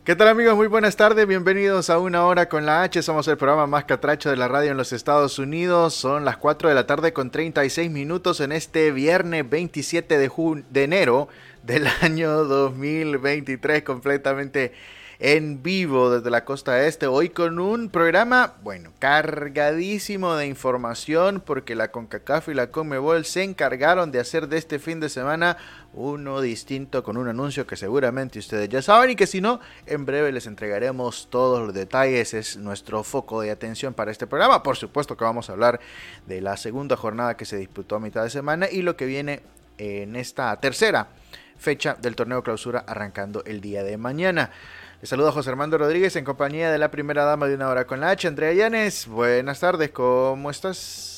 ¿Qué tal amigos? Muy buenas tardes, bienvenidos a Una Hora con la H, somos el programa más catracho de la radio en los Estados Unidos, son las 4 de la tarde con 36 minutos en este viernes 27 de enero del año 2023, completamente en vivo desde la costa este, hoy con un programa, bueno, cargadísimo de información porque la CONCACAF y la CONMEBOL se encargaron de hacer de este fin de semana uno distinto con un anuncio que seguramente ustedes ya saben y que si no, en breve les entregaremos todos los detalles, es nuestro foco de atención para este programa. Por supuesto que vamos a hablar de la segunda jornada que se disputó a mitad de semana y lo que viene en esta tercera fecha del torneo clausura arrancando el día de mañana. Les saluda José Armando Rodríguez en compañía de la primera dama de Una Hora con la H, Andrea Llanes. Buenas tardes, ¿cómo estás?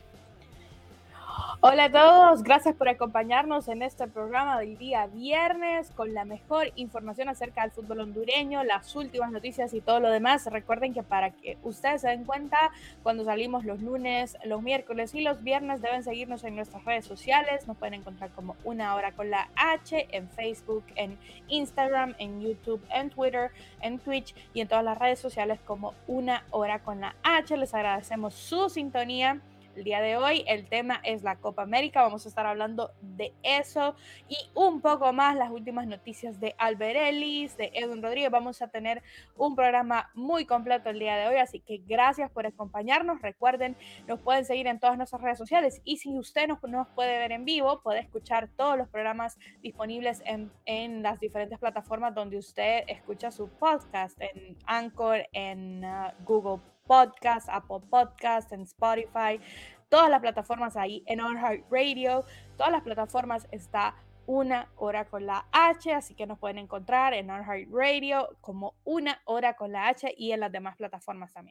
Hola a todos, gracias por acompañarnos en este programa del día viernes con la mejor información acerca del fútbol hondureño, las últimas noticias y todo lo demás. Recuerden que para que ustedes se den cuenta, cuando salimos los lunes, los miércoles y los viernes deben seguirnos en nuestras redes sociales. Nos pueden encontrar como Una Hora con la H en Facebook, en Instagram, en YouTube, en Twitter, en Twitch y en todas las redes sociales como Una Hora con la H. Les agradecemos su sintonía. El día de hoy el tema es la Copa América, vamos a estar hablando de eso y un poco más, las últimas noticias de Albert Ellis, de Edwin Rodríguez. Vamos a tener un programa muy completo el día de hoy, así que gracias por acompañarnos. Recuerden, nos pueden seguir en todas nuestras redes sociales y si usted nos puede ver en vivo, puede escuchar todos los programas disponibles en las diferentes plataformas donde usted escucha su podcast, en Anchor, en Google Podcast, Apple Podcast, en Spotify, todas las plataformas ahí, en iHeartRadio, todas las plataformas está Una Hora con la H, así que nos pueden encontrar en iHeartRadio como Una Hora con la H y en las demás plataformas también.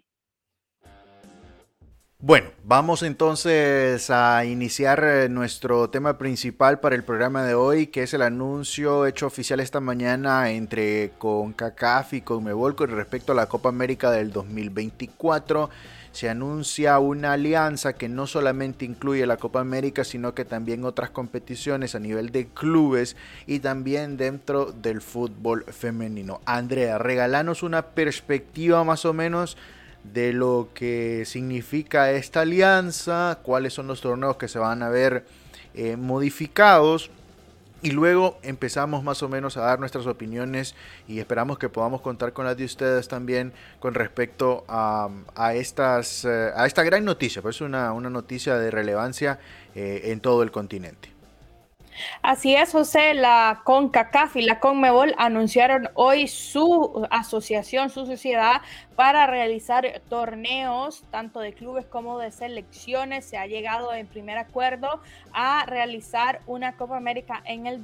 Bueno, vamos entonces a iniciar nuestro tema principal para el programa de hoy, que es el anuncio hecho oficial esta mañana entre CONCACAF y CONMEBOL con respecto a la Copa América del 2024. Se anuncia una alianza que no solamente incluye la Copa América, sino que también otras competiciones a nivel de clubes y también dentro del fútbol femenino. Andrea, regalanos una perspectiva más o menos de lo que significa esta alianza, cuáles son los torneos que se van a ver modificados y luego empezamos más o menos a dar nuestras opiniones y esperamos que podamos contar con las de ustedes también con respecto a esta gran noticia, pues una noticia de relevancia en todo el continente. Así es, José, la CONCACAF y la CONMEBOL anunciaron hoy su asociación, su sociedad para realizar torneos tanto de clubes como de selecciones. Se ha llegado en primer acuerdo a realizar una Copa América en el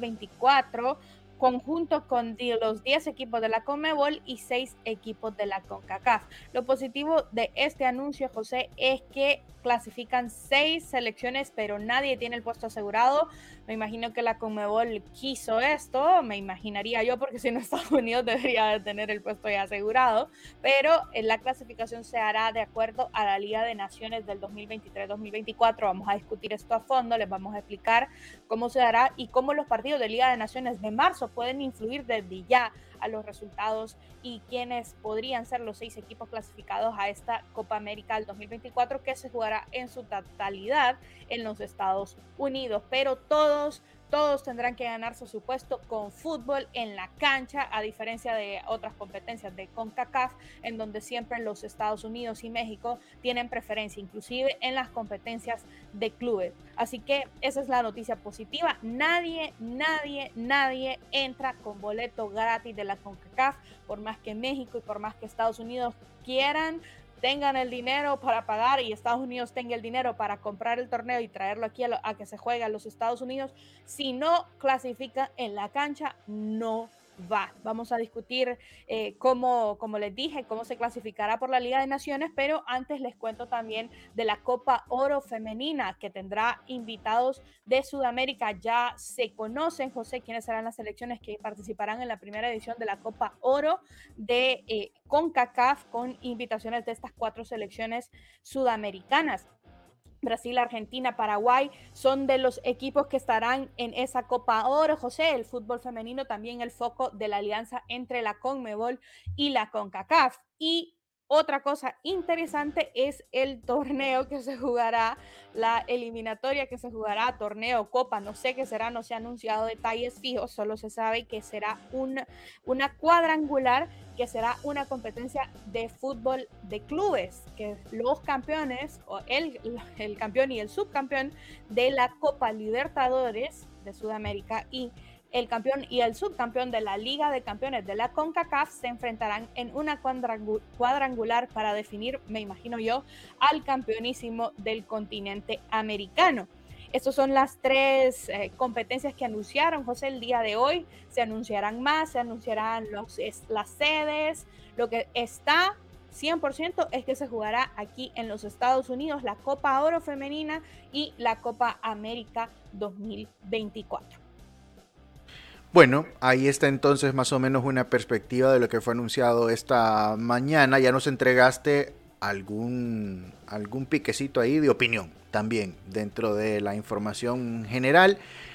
2024 conjunto con los 10 equipos de la CONMEBOL y 6 equipos de la CONCACAF. Lo positivo de este anuncio, José, es que clasifican 6 selecciones, pero nadie tiene el puesto asegurado. Me imagino que la CONMEBOL quiso esto, me imaginaría yo, porque si no Estados Unidos debería de tener el puesto ya asegurado, pero la clasificación se hará de acuerdo a la Liga de Naciones del 2023-2024. Vamos a discutir esto a fondo, les vamos a explicar cómo se hará y cómo los partidos de Liga de Naciones de marzo pueden influir desde ya a los resultados y quiénes podrían ser los 6 equipos clasificados a esta Copa América del 2024 que se jugará en su totalidad en los Estados Unidos, pero todos tendrán que ganarse su puesto con fútbol en la cancha, a diferencia de otras competencias de CONCACAF, en donde siempre los Estados Unidos y México tienen preferencia, inclusive en las competencias de clubes. Así que esa es la noticia positiva. Nadie entra con boleto gratis de la CONCACAF, por más que México y por más que Estados Unidos quieran, tengan el dinero para pagar y Estados Unidos tenga el dinero para comprar el torneo y traerlo aquí a que se juegue a los Estados Unidos, si no clasifica en la cancha, no va. Vamos a discutir como les dije, cómo se clasificará por la Liga de Naciones, pero antes les cuento también de la Copa Oro Femenina, que tendrá invitados de Sudamérica. Ya se conocen, José, quiénes serán las selecciones que participarán en la primera edición de la Copa Oro de CONCACAF, con invitaciones de estas 4 selecciones sudamericanas. Brasil, Argentina, Paraguay son de los equipos que estarán en esa Copa Oro. José, el fútbol femenino también el foco de la alianza entre la CONMEBOL y la CONCACAF. Y otra cosa interesante es el torneo que se jugará, la eliminatoria que se jugará, torneo, copa, no sé qué será, no se ha anunciado detalles fijos, solo se sabe que será una cuadrangular, que será una competencia de fútbol de clubes, que los campeones, o el campeón y el subcampeón de la Copa Libertadores de Sudamérica y el campeón y el subcampeón de la Liga de Campeones de la CONCACAF se enfrentarán en una cuadrangular para definir, me imagino yo, al campeonísimo del continente americano. Estas son las tres competencias que anunciaron, José, el día de hoy. Se anunciarán más, se anunciarán las sedes. Lo que está 100% es que se jugará aquí en los Estados Unidos la Copa Oro Femenina y la Copa América 2024. Bueno, ahí está entonces más o menos una perspectiva de lo que fue anunciado esta mañana. Ya nos entregaste algún piquecito ahí de opinión también dentro de la información general.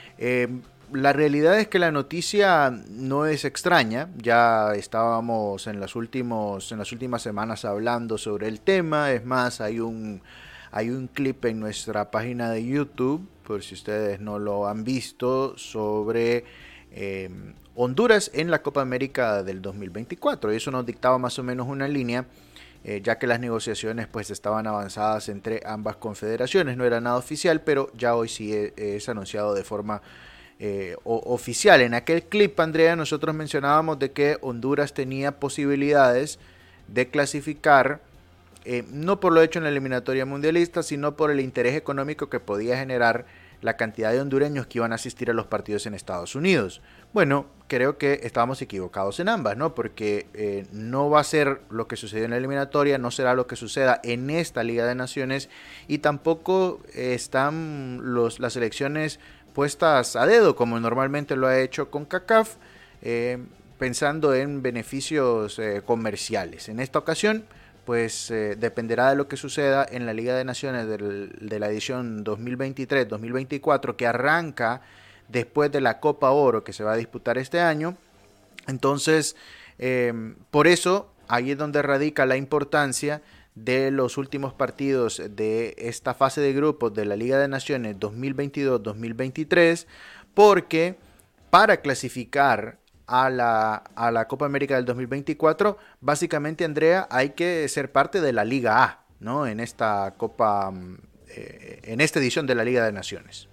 La realidad es que la noticia no es extraña. Ya estábamos en las últimas semanas hablando sobre el tema. Es más, hay un clip en nuestra página de YouTube, por si ustedes no lo han visto, sobre Honduras en la Copa América del 2024. Y eso nos dictaba más o menos una línea, ya que las negociaciones pues estaban avanzadas entre ambas confederaciones. No era nada oficial, pero ya hoy sí es anunciado de forma oficial. En aquel clip, Andrea, nosotros mencionábamos de que Honduras tenía posibilidades de clasificar, no por lo hecho en la eliminatoria mundialista, sino por el interés económico que podía generar la cantidad de hondureños que iban a asistir a los partidos en Estados Unidos. Bueno, creo que estábamos equivocados en ambas, ¿no? Porque no va a ser lo que sucedió en la eliminatoria, no será lo que suceda en esta Liga de Naciones, y tampoco están las elecciones puestas a dedo, como normalmente lo ha hecho CONCACAF, pensando en beneficios comerciales. En esta ocasión, pues dependerá de lo que suceda en la Liga de Naciones de la edición 2023-2024, que arranca después de la Copa Oro que se va a disputar este año. Entonces, por eso, ahí es donde radica la importancia de los últimos partidos de esta fase de grupos de la Liga de Naciones 2022-2023, porque para clasificar a la Copa América del 2024, básicamente, Andrea, hay que ser parte de la Liga A, ¿no? En esta Copa, en esta edición de la Liga de Naciones.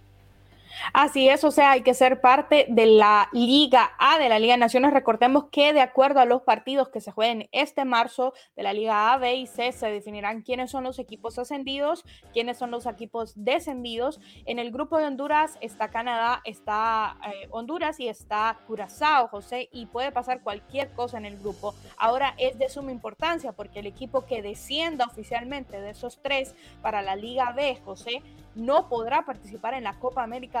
Así es, o sea, hay que ser parte de la Liga A, de la Liga de Naciones. Recordemos que de acuerdo a los partidos que se jueguen este marzo de la Liga A, B y C, se definirán quiénes son los equipos ascendidos, quiénes son los equipos descendidos. En el grupo de Honduras está Canadá, está Honduras y está Curazao, José, y puede pasar cualquier cosa en el grupo. Ahora es de suma importancia porque el equipo que descienda oficialmente de esos tres para la Liga B, José, no podrá participar en la Copa América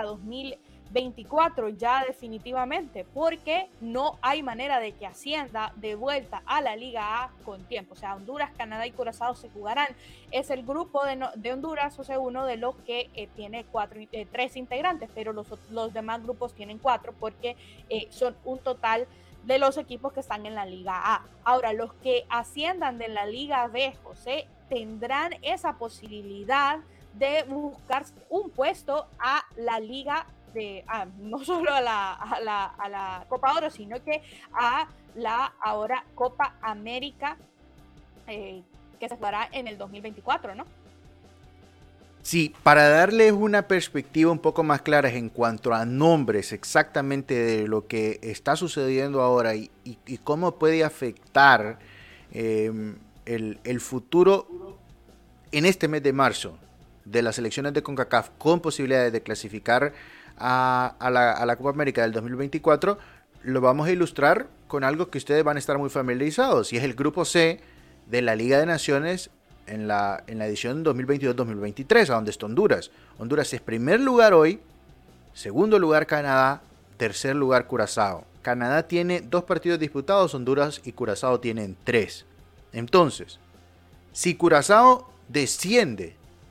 2024 ya definitivamente, porque no hay manera de que ascienda de vuelta a la Liga A con tiempo. O sea, Honduras, Canadá y Curazao se jugarán. Es el grupo de Honduras, o sea, uno de los que tiene 3 integrantes, pero los demás grupos tienen 4 porque son un total de los equipos que están en la Liga A. Ahora, los que asciendan de la Liga B, José, tendrán esa posibilidad de buscar un puesto a la Liga no solo a la Copa Oro, sino que a la ahora Copa América que se jugará en el 2024, ¿no? Sí, para darles una perspectiva un poco más clara en cuanto a nombres exactamente de lo que está sucediendo ahora y cómo puede afectar el futuro en este mes de marzo de las selecciones de CONCACAF con posibilidades de clasificar a la Copa América del 2024, lo vamos a ilustrar con algo que ustedes van a estar muy familiarizados, y es el Grupo C de la Liga de Naciones en la edición 2022-2023, a donde está Honduras. Honduras es primer lugar hoy, segundo lugar Canadá, tercer lugar Curazao. Canadá tiene 2 partidos disputados, Honduras y Curazao tienen 3. Entonces, si Curazao desciende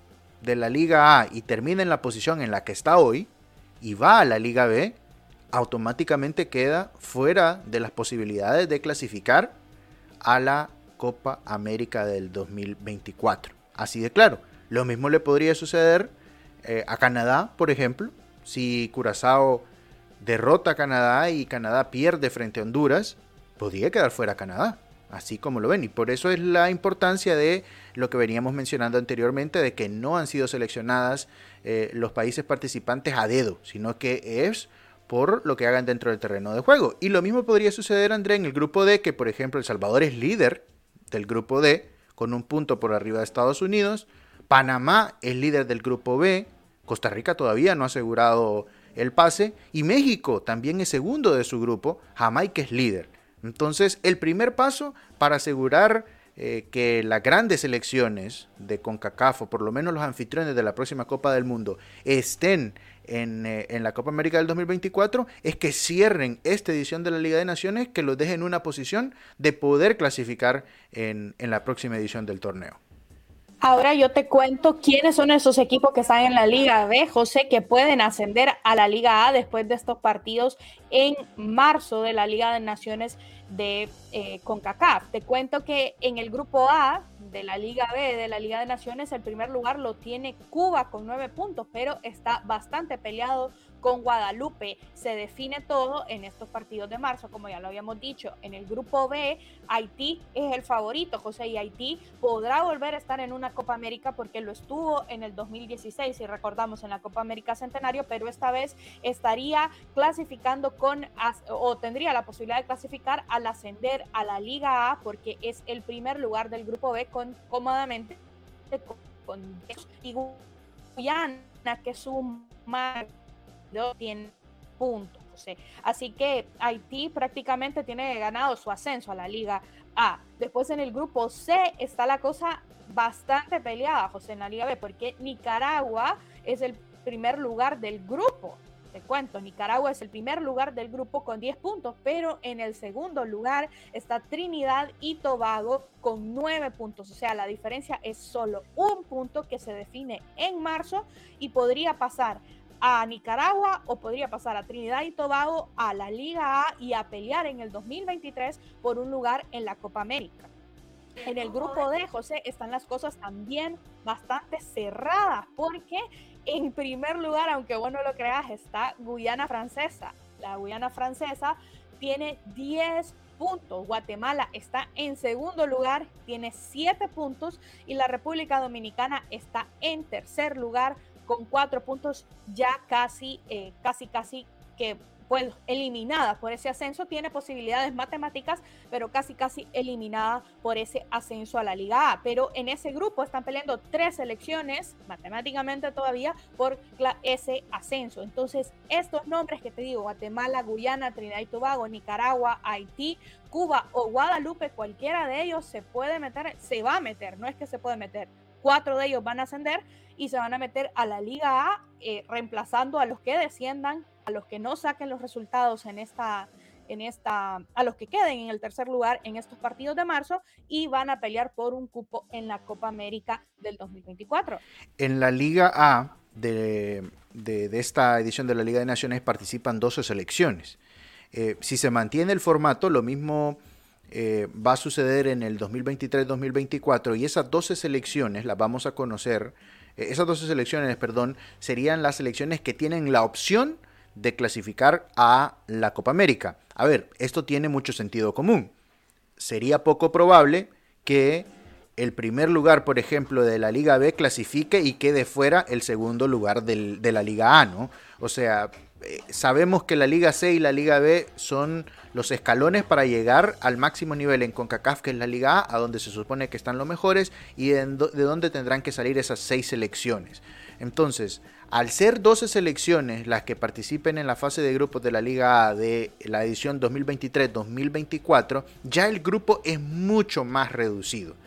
de la Liga A y termina en la posición en la que está hoy y va a la Liga B, automáticamente queda fuera de las posibilidades de clasificar a la Copa América del 2024. Así de claro. Lo mismo le podría suceder a Canadá, por ejemplo, si Curazao derrota a Canadá y Canadá pierde frente a Honduras, podría quedar fuera Canadá, así como lo ven. Y por eso es la importancia de lo que veníamos mencionando anteriormente, de que no han sido seleccionadas los países participantes a dedo, sino que es por lo que hagan dentro del terreno de juego. Y lo mismo podría suceder, André, en el grupo D, que por ejemplo El Salvador es líder del grupo D, con un punto por arriba de Estados Unidos. Panamá es líder del grupo B, Costa Rica todavía no ha asegurado el pase, y México también es segundo de su grupo, Jamaica es líder. Entonces, el primer paso para asegurar que las grandes selecciones de CONCACAF, o por lo menos los anfitriones de la próxima Copa del Mundo, estén en la Copa América del 2024, es que cierren esta edición de la Liga de Naciones, que los dejen en una posición de poder clasificar en la próxima edición del torneo. Ahora yo te cuento quiénes son esos equipos que están en la Liga B, José, que pueden ascender a la Liga A después de estos partidos en marzo de la Liga de Naciones de CONCACAF. Te cuento que en el grupo A de la Liga B, de la Liga de Naciones, el primer lugar lo tiene Cuba con 9 puntos, pero está bastante peleado con Guadalupe. Se define todo en estos partidos de marzo, como ya lo habíamos dicho. En el grupo B, Haití es el favorito, José, y Haití podrá volver a estar en una Copa América porque lo estuvo en el 2016, si recordamos, en la Copa América Centenario, pero esta vez estaría clasificando o tendría la posibilidad de clasificar al ascender a la Liga A, porque es el primer lugar del grupo B cómodamente con Guyana, que es un tiene puntos. Así que Haití prácticamente tiene ganado su ascenso a la Liga A. Después en el grupo C está la cosa bastante peleada, José, en la Liga B, porque Nicaragua es el primer lugar del grupo. Te cuento, Nicaragua es el primer lugar del grupo con 10 puntos, pero en el segundo lugar está Trinidad y Tobago con 9 puntos. O sea, la diferencia es solo un punto que se define en marzo y podría pasar a Nicaragua o podría pasar a Trinidad y Tobago a la Liga A y a pelear en el 2023 por un lugar en la Copa América. En el grupo D, José, están las cosas también bastante cerradas, porque en primer lugar, aunque vos no lo creas, está Guyana Francesa. La Guyana Francesa tiene 10 puntos. Guatemala está en segundo lugar, tiene 7 puntos, y la República Dominicana está en tercer lugar con 4 puntos, ya casi que pues eliminada por ese ascenso. Tiene posibilidades matemáticas, pero casi eliminada por ese ascenso a la Liga A. Pero en ese grupo están peleando 3 selecciones, matemáticamente todavía, por ese ascenso. Entonces, estos nombres que te digo, Guatemala, Guyana, Trinidad y Tobago, Nicaragua, Haití, Cuba o Guadalupe, cualquiera de ellos se va a meter, no es que se puede meter. 4 de ellos van a ascender y se van a meter a la Liga A, reemplazando a los que desciendan, a los que no saquen los resultados a los que queden en el tercer lugar en estos partidos de marzo, y van a pelear por un cupo en la Copa América del 2024. En la Liga A de esta edición de la Liga de Naciones participan 12 selecciones. Si se mantiene el formato, lo mismo va a suceder en el 2023-2024, y esas 12 selecciones las vamos a conocer. Esas 12 selecciones, serían las selecciones que tienen la opción de clasificar a la Copa América. A ver, esto tiene mucho sentido común. Sería poco probable que el primer lugar, por ejemplo, de la Liga B clasifique y quede fuera el segundo lugar de la Liga A, ¿no? O sea, sabemos que la Liga C y la Liga B son los escalones para llegar al máximo nivel en CONCACAF, que es la Liga A donde se supone que están los mejores, y de donde tendrán que salir esas 6 selecciones. Entonces, al ser 12 selecciones las que participen en la fase de grupos de la Liga A de la edición 2023-2024, ya el grupo es mucho más reducido,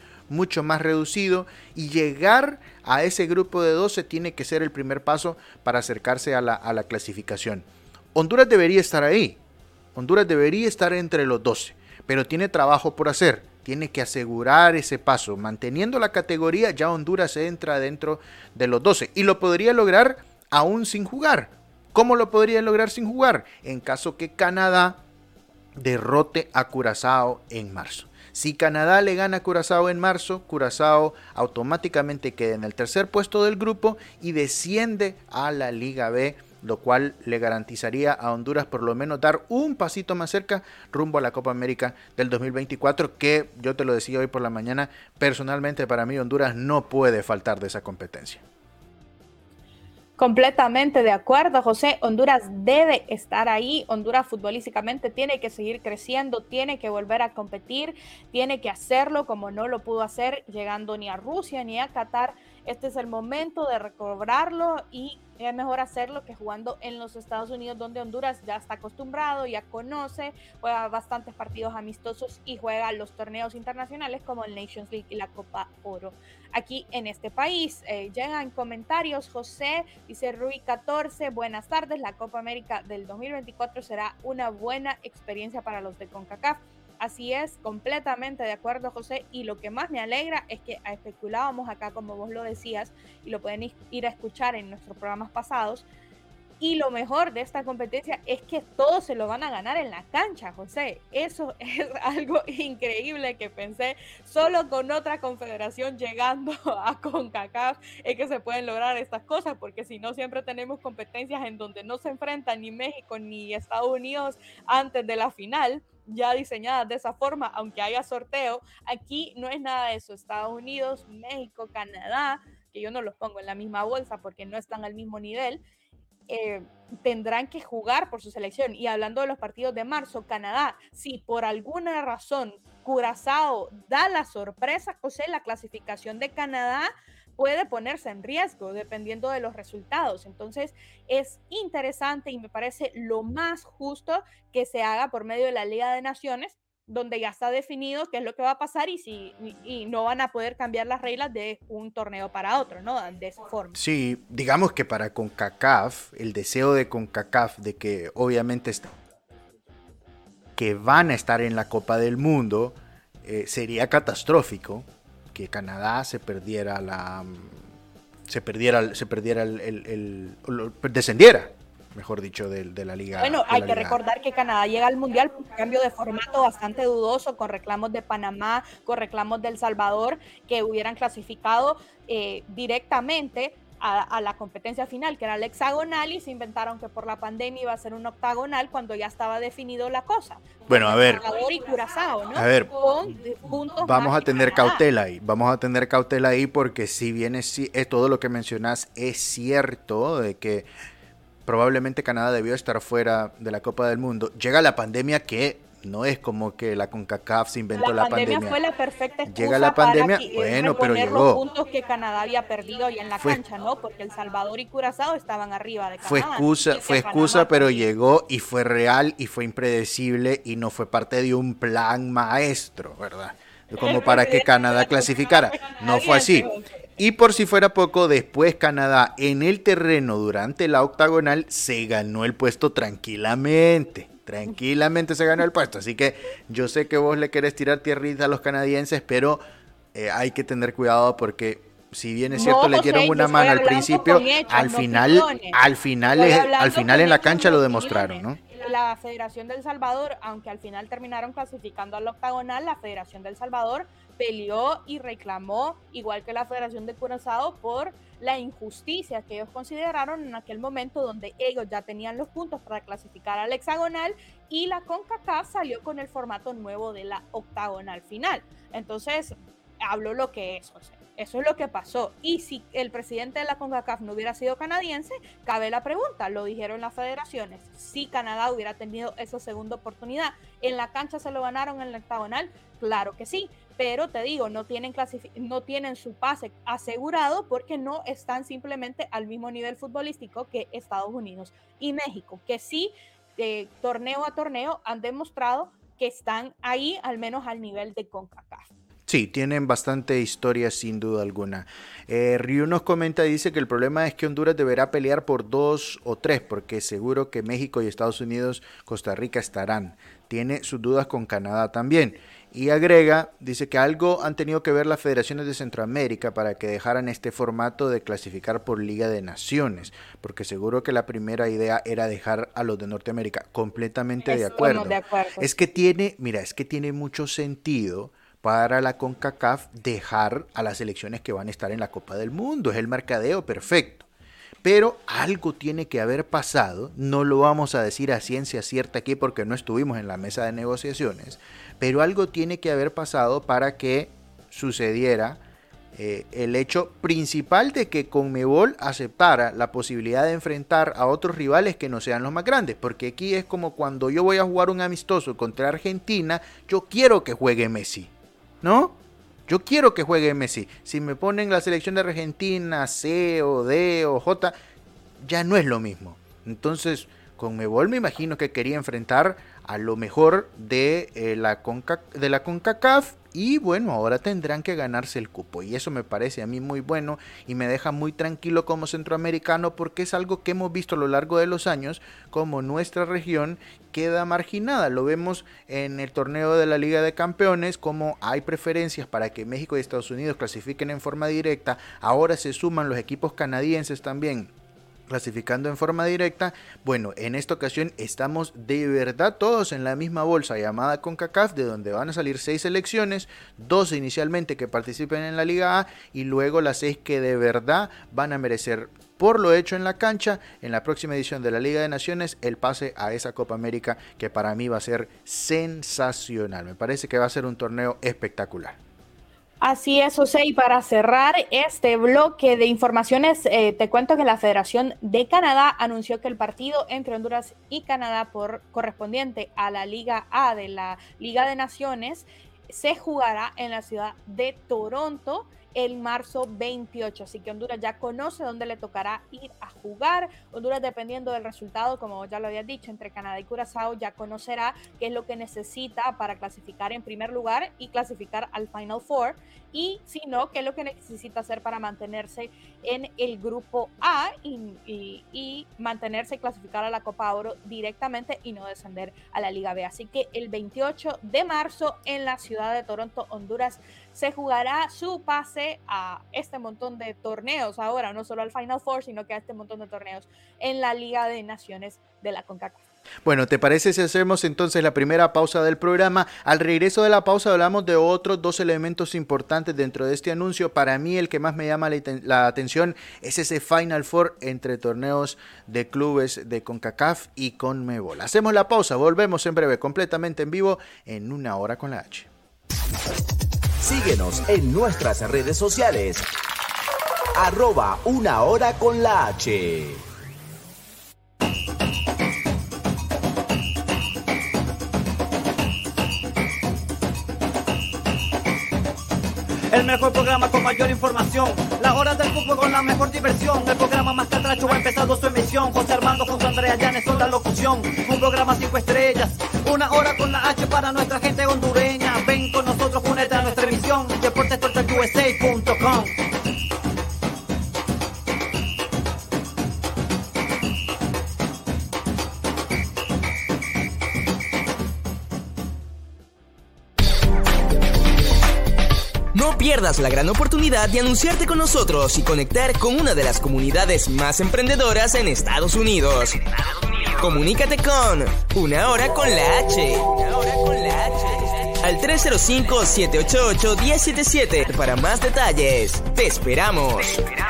y llegar a ese grupo de 12 tiene que ser el primer paso para acercarse a la clasificación. Honduras debería estar ahí, Honduras debería estar entre los 12, pero tiene trabajo por hacer. tiene que asegurar ese paso. Manteniendo la categoría, ya Honduras entra dentro de los 12 y lo podría lograr aún sin jugar. ¿Cómo lo podría lograr sin jugar? En caso que Canadá derrote a Curazao en marzo. Si Canadá le gana a Curazao en marzo, Curazao automáticamente queda en el tercer puesto del grupo y desciende a la Liga B, lo cual le garantizaría a Honduras por lo menos dar un pasito más cerca rumbo a la Copa América del 2024, que yo te lo decía hoy por la mañana, personalmente para mí Honduras no puede faltar de esa competencia. Completamente de acuerdo, José. Honduras debe estar ahí. Honduras futbolísticamente tiene que seguir creciendo, tiene que volver a competir, tiene que hacerlo como no lo pudo hacer llegando ni a Rusia ni a Qatar. Este es el momento de recobrarlo y es mejor hacerlo que jugando en los Estados Unidos, donde Honduras ya está acostumbrado, ya conoce, juega bastantes partidos amistosos y juega los torneos internacionales como el Nations League y la Copa Oro. Aquí en este país llegan comentarios. José dice: Rui 14, buenas tardes, la Copa América del 2024 será una buena experiencia para los de CONCACAF. Así es, completamente de acuerdo, José, y lo que más me alegra es que especulábamos acá, como vos lo decías, y lo pueden ir a escuchar en nuestros programas pasados, y lo mejor de esta competencia es que todos se lo van a ganar en la cancha, José. Eso es algo increíble que pensé. Solo con otra confederación llegando a CONCACAF es que se pueden lograr estas cosas, porque si no siempre tenemos competencias en donde no se enfrentan ni México ni Estados Unidos antes de la final, ya diseñadas de esa forma, aunque haya sorteo. Aquí no es nada de eso. Estados Unidos, México, Canadá, que yo no los pongo en la misma bolsa porque no están al mismo nivel, tendrán que jugar por su selección. Y hablando de los partidos de marzo, Canadá, si por alguna razón Curazao da la sorpresa, José, la clasificación de Canadá puede ponerse en riesgo dependiendo de los resultados. Entonces es interesante y me parece lo más justo que se haga por medio de la Liga de Naciones, donde ya está definido qué es lo que va a pasar y no van a poder cambiar las reglas de un torneo para otro, ¿no? De esa forma. Sí, digamos que para CONCACAF, el deseo de CONCACAF de que obviamente que van a estar en la Copa del Mundo, sería catastrófico que Canadá descendiera, mejor dicho, de la liga. Bueno, hay que recordar que Canadá llega al Mundial por un cambio de formato bastante dudoso, con reclamos de Panamá, con reclamos de El Salvador, que hubieran clasificado directamente a la competencia final, que era el hexagonal, y se inventaron que por la pandemia iba a ser un octagonal cuando ya estaba definido la cosa. Bueno, a ver, y Curazao, ¿no? A ver, vamos a tener cautela ahí, porque si bien es todo lo que mencionas es cierto, de que probablemente Canadá debió estar fuera de la Copa del Mundo, llega la pandemia, que no es como que la CONCACAF se inventó la pandemia. La pandemia fue la perfecta excusa. Llega la pandemia, para bueno, pero llegó. Los puntos que Canadá había perdido ya en la cancha, ¿no? Porque El Salvador y Curazao estaban arriba de Canadá. Fue excusa, pero llegó y fue real y fue impredecible y no fue parte de un plan maestro, ¿verdad? Como para que Canadá clasificara. No fue así. Y por si fuera poco, después Canadá en el terreno durante la octagonal se ganó el puesto tranquilamente se ganó el puesto. Así que yo sé que vos le querés tirar tierrita a los canadienses, pero hay que tener cuidado, porque si bien es cierto, le dieron una mano al principio, al final en la cancha lo demostraron, ¿no? La Federación del Salvador, aunque al final terminaron clasificando al octagonal, la Federación del Salvador peleó y reclamó, igual que la Federación de Curazao, por la injusticia que ellos consideraron en aquel momento, donde ellos ya tenían los puntos para clasificar al hexagonal y la CONCACAF salió con el formato nuevo de la octagonal final. Entonces, hablo lo que es, José. Eso es lo que pasó. Y si el presidente de la CONCACAF no hubiera sido canadiense, cabe la pregunta, lo dijeron las federaciones, si Canadá hubiera tenido esa segunda oportunidad. ¿En la cancha se lo ganaron en el octagonal? Claro que sí, pero te digo, no tienen su pase asegurado, porque no están simplemente al mismo nivel futbolístico que Estados Unidos y México, que sí, torneo a torneo han demostrado que están ahí, al menos al nivel de CONCACAF. Sí, tienen bastante historia sin duda alguna. Ryu nos comenta y dice que el problema es que Honduras deberá pelear por 2 o 3, porque seguro que México y Estados Unidos, Costa Rica estarán. Tiene sus dudas con Canadá también. Y agrega, dice que algo han tenido que ver las federaciones de Centroamérica para que dejaran este formato de clasificar por Liga de Naciones, porque seguro que la primera idea era dejar a los de Norteamérica. Completamente de acuerdo. Es que tiene mucho sentido para la CONCACAF dejar a las selecciones que van a estar en la Copa del Mundo. Es el mercadeo perfecto. Pero algo tiene que haber pasado, no lo vamos a decir a ciencia cierta aquí porque no estuvimos en la mesa de negociaciones, pero algo tiene que haber pasado para que sucediera el hecho principal de que Conmebol aceptara la posibilidad de enfrentar a otros rivales que no sean los más grandes, porque aquí es como cuando yo voy a jugar un amistoso contra Argentina, yo quiero que juegue Messi, ¿no? Yo quiero que juegue Messi. Si me ponen la selección de Argentina C o D o J, ya no es lo mismo. Entonces, Conmebol me imagino que quería enfrentar a lo mejor de la CONCACAF y bueno, ahora tendrán que ganarse el cupo y eso me parece a mí muy bueno y me deja muy tranquilo como centroamericano porque es algo que hemos visto a lo largo de los años como nuestra región queda marginada. Lo vemos en el torneo de la Liga de Campeones, como hay preferencias para que México y Estados Unidos clasifiquen en forma directa. Ahora se suman los equipos canadienses también clasificando en forma directa. Bueno, en esta ocasión estamos de verdad todos en la misma bolsa llamada CONCACAF, de donde van a salir 6 selecciones, 12 inicialmente que participen en la Liga A y luego las 6 que de verdad van a merecer, por lo hecho en la cancha, en la próxima edición de la Liga de Naciones, el pase a esa Copa América que para mí va a ser sensacional. Me parece que va a ser un torneo espectacular. Así es, José, y para cerrar este bloque de informaciones, te cuento que la Federación de Canadá anunció que el partido entre Honduras y Canadá correspondiente a la Liga A de la Liga de Naciones se jugará en la ciudad de Toronto el marzo 28, así que Honduras ya conoce dónde le tocará ir a jugar. Honduras, dependiendo del resultado, como ya lo había dicho, entre Canadá y Curazao, ya conocerá qué es lo que necesita para clasificar en primer lugar y clasificar al Final Four, y si no, qué es lo que necesita hacer para mantenerse en el grupo A y mantenerse y clasificar a la Copa Oro directamente y no descender a la Liga B. Así que el 28 de marzo en la ciudad de Toronto, Honduras, se jugará su pase a este montón de torneos ahora, no solo al Final Four, sino que a este montón de torneos en la Liga de Naciones de la CONCACAF. Bueno, ¿te parece si hacemos entonces la primera pausa del programa? Al regreso de la pausa hablamos de otros 2 elementos importantes dentro de este anuncio. Para mí el que más me llama la atención es ese Final Four entre torneos de clubes de CONCACAF y Conmebol. Hacemos la pausa, volvemos en breve, completamente en vivo, en Una Hora con la H. Síguenos en nuestras redes sociales. @Una Hora con la H. El mejor programa con mayor información. La hora del fútbol con la mejor diversión. El programa más catracho ha empezado su emisión. José Armando junto a Andrea Llanes son la locución. Un programa 5 estrellas. Una hora con la H para nuestra gente hondureña. Ven con nosotros, únete a nuestra emisión. DeportesTotalUSA.com. No pierdas la gran oportunidad de anunciarte con nosotros y conectar con una de las comunidades más emprendedoras en Estados Unidos. Comunícate con Una Hora con la H. Al 305-788-1077 para más detalles. Te esperamos.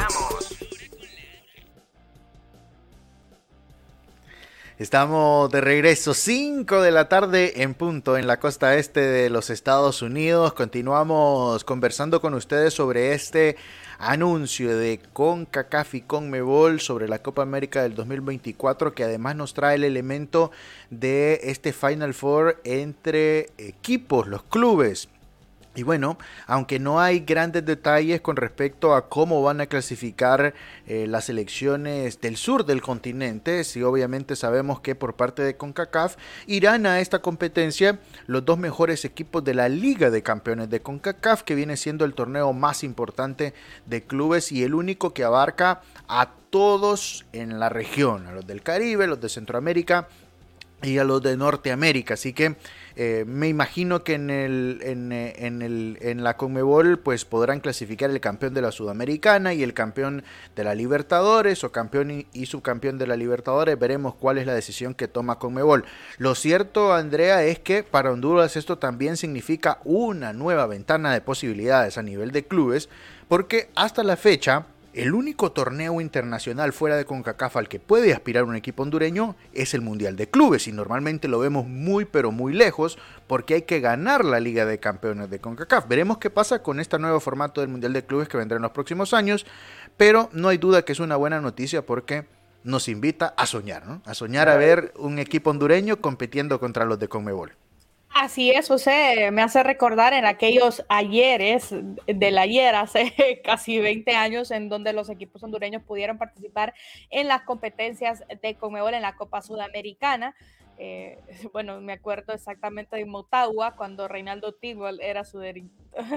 Estamos de regreso, 5 de la tarde en punto en la costa este de los Estados Unidos. Continuamos conversando con ustedes sobre este anuncio de CONCACAF y Conmebol sobre la Copa América del 2024, que además nos trae el elemento de este Final Four entre equipos, los clubes. Y bueno, aunque no hay grandes detalles con respecto a cómo van a clasificar las selecciones del sur del continente, sí obviamente sabemos que por parte de CONCACAF irán a esta competencia los 2 mejores equipos de la Liga de Campeones de CONCACAF, que viene siendo el torneo más importante de clubes y el único que abarca a todos en la región, a los del Caribe, los de Centroamérica y a los de Norteamérica, así que me imagino que en la Conmebol pues podrán clasificar el campeón de la Sudamericana y el campeón de la Libertadores, o campeón y subcampeón de la Libertadores. Veremos cuál es la decisión que toma Conmebol. Lo cierto, Andrea, es que para Honduras esto también significa una nueva ventana de posibilidades a nivel de clubes, porque hasta la fecha el único torneo internacional fuera de CONCACAF al que puede aspirar un equipo hondureño es el Mundial de Clubes, y normalmente lo vemos muy pero muy lejos porque hay que ganar la Liga de Campeones de CONCACAF. Veremos qué pasa con este nuevo formato del Mundial de Clubes que vendrá en los próximos años, pero no hay duda que es una buena noticia porque nos invita a soñar, ¿no? A soñar a ver un equipo hondureño compitiendo contra los de Conmebol. Así es, José, me hace recordar en aquellos ayeres del ayer, hace casi 20 años, en donde los equipos hondureños pudieron participar en las competencias de Conmebol en la Copa Sudamericana. Bueno, me acuerdo exactamente de Motagua, cuando Reinaldo Tidwell era su director.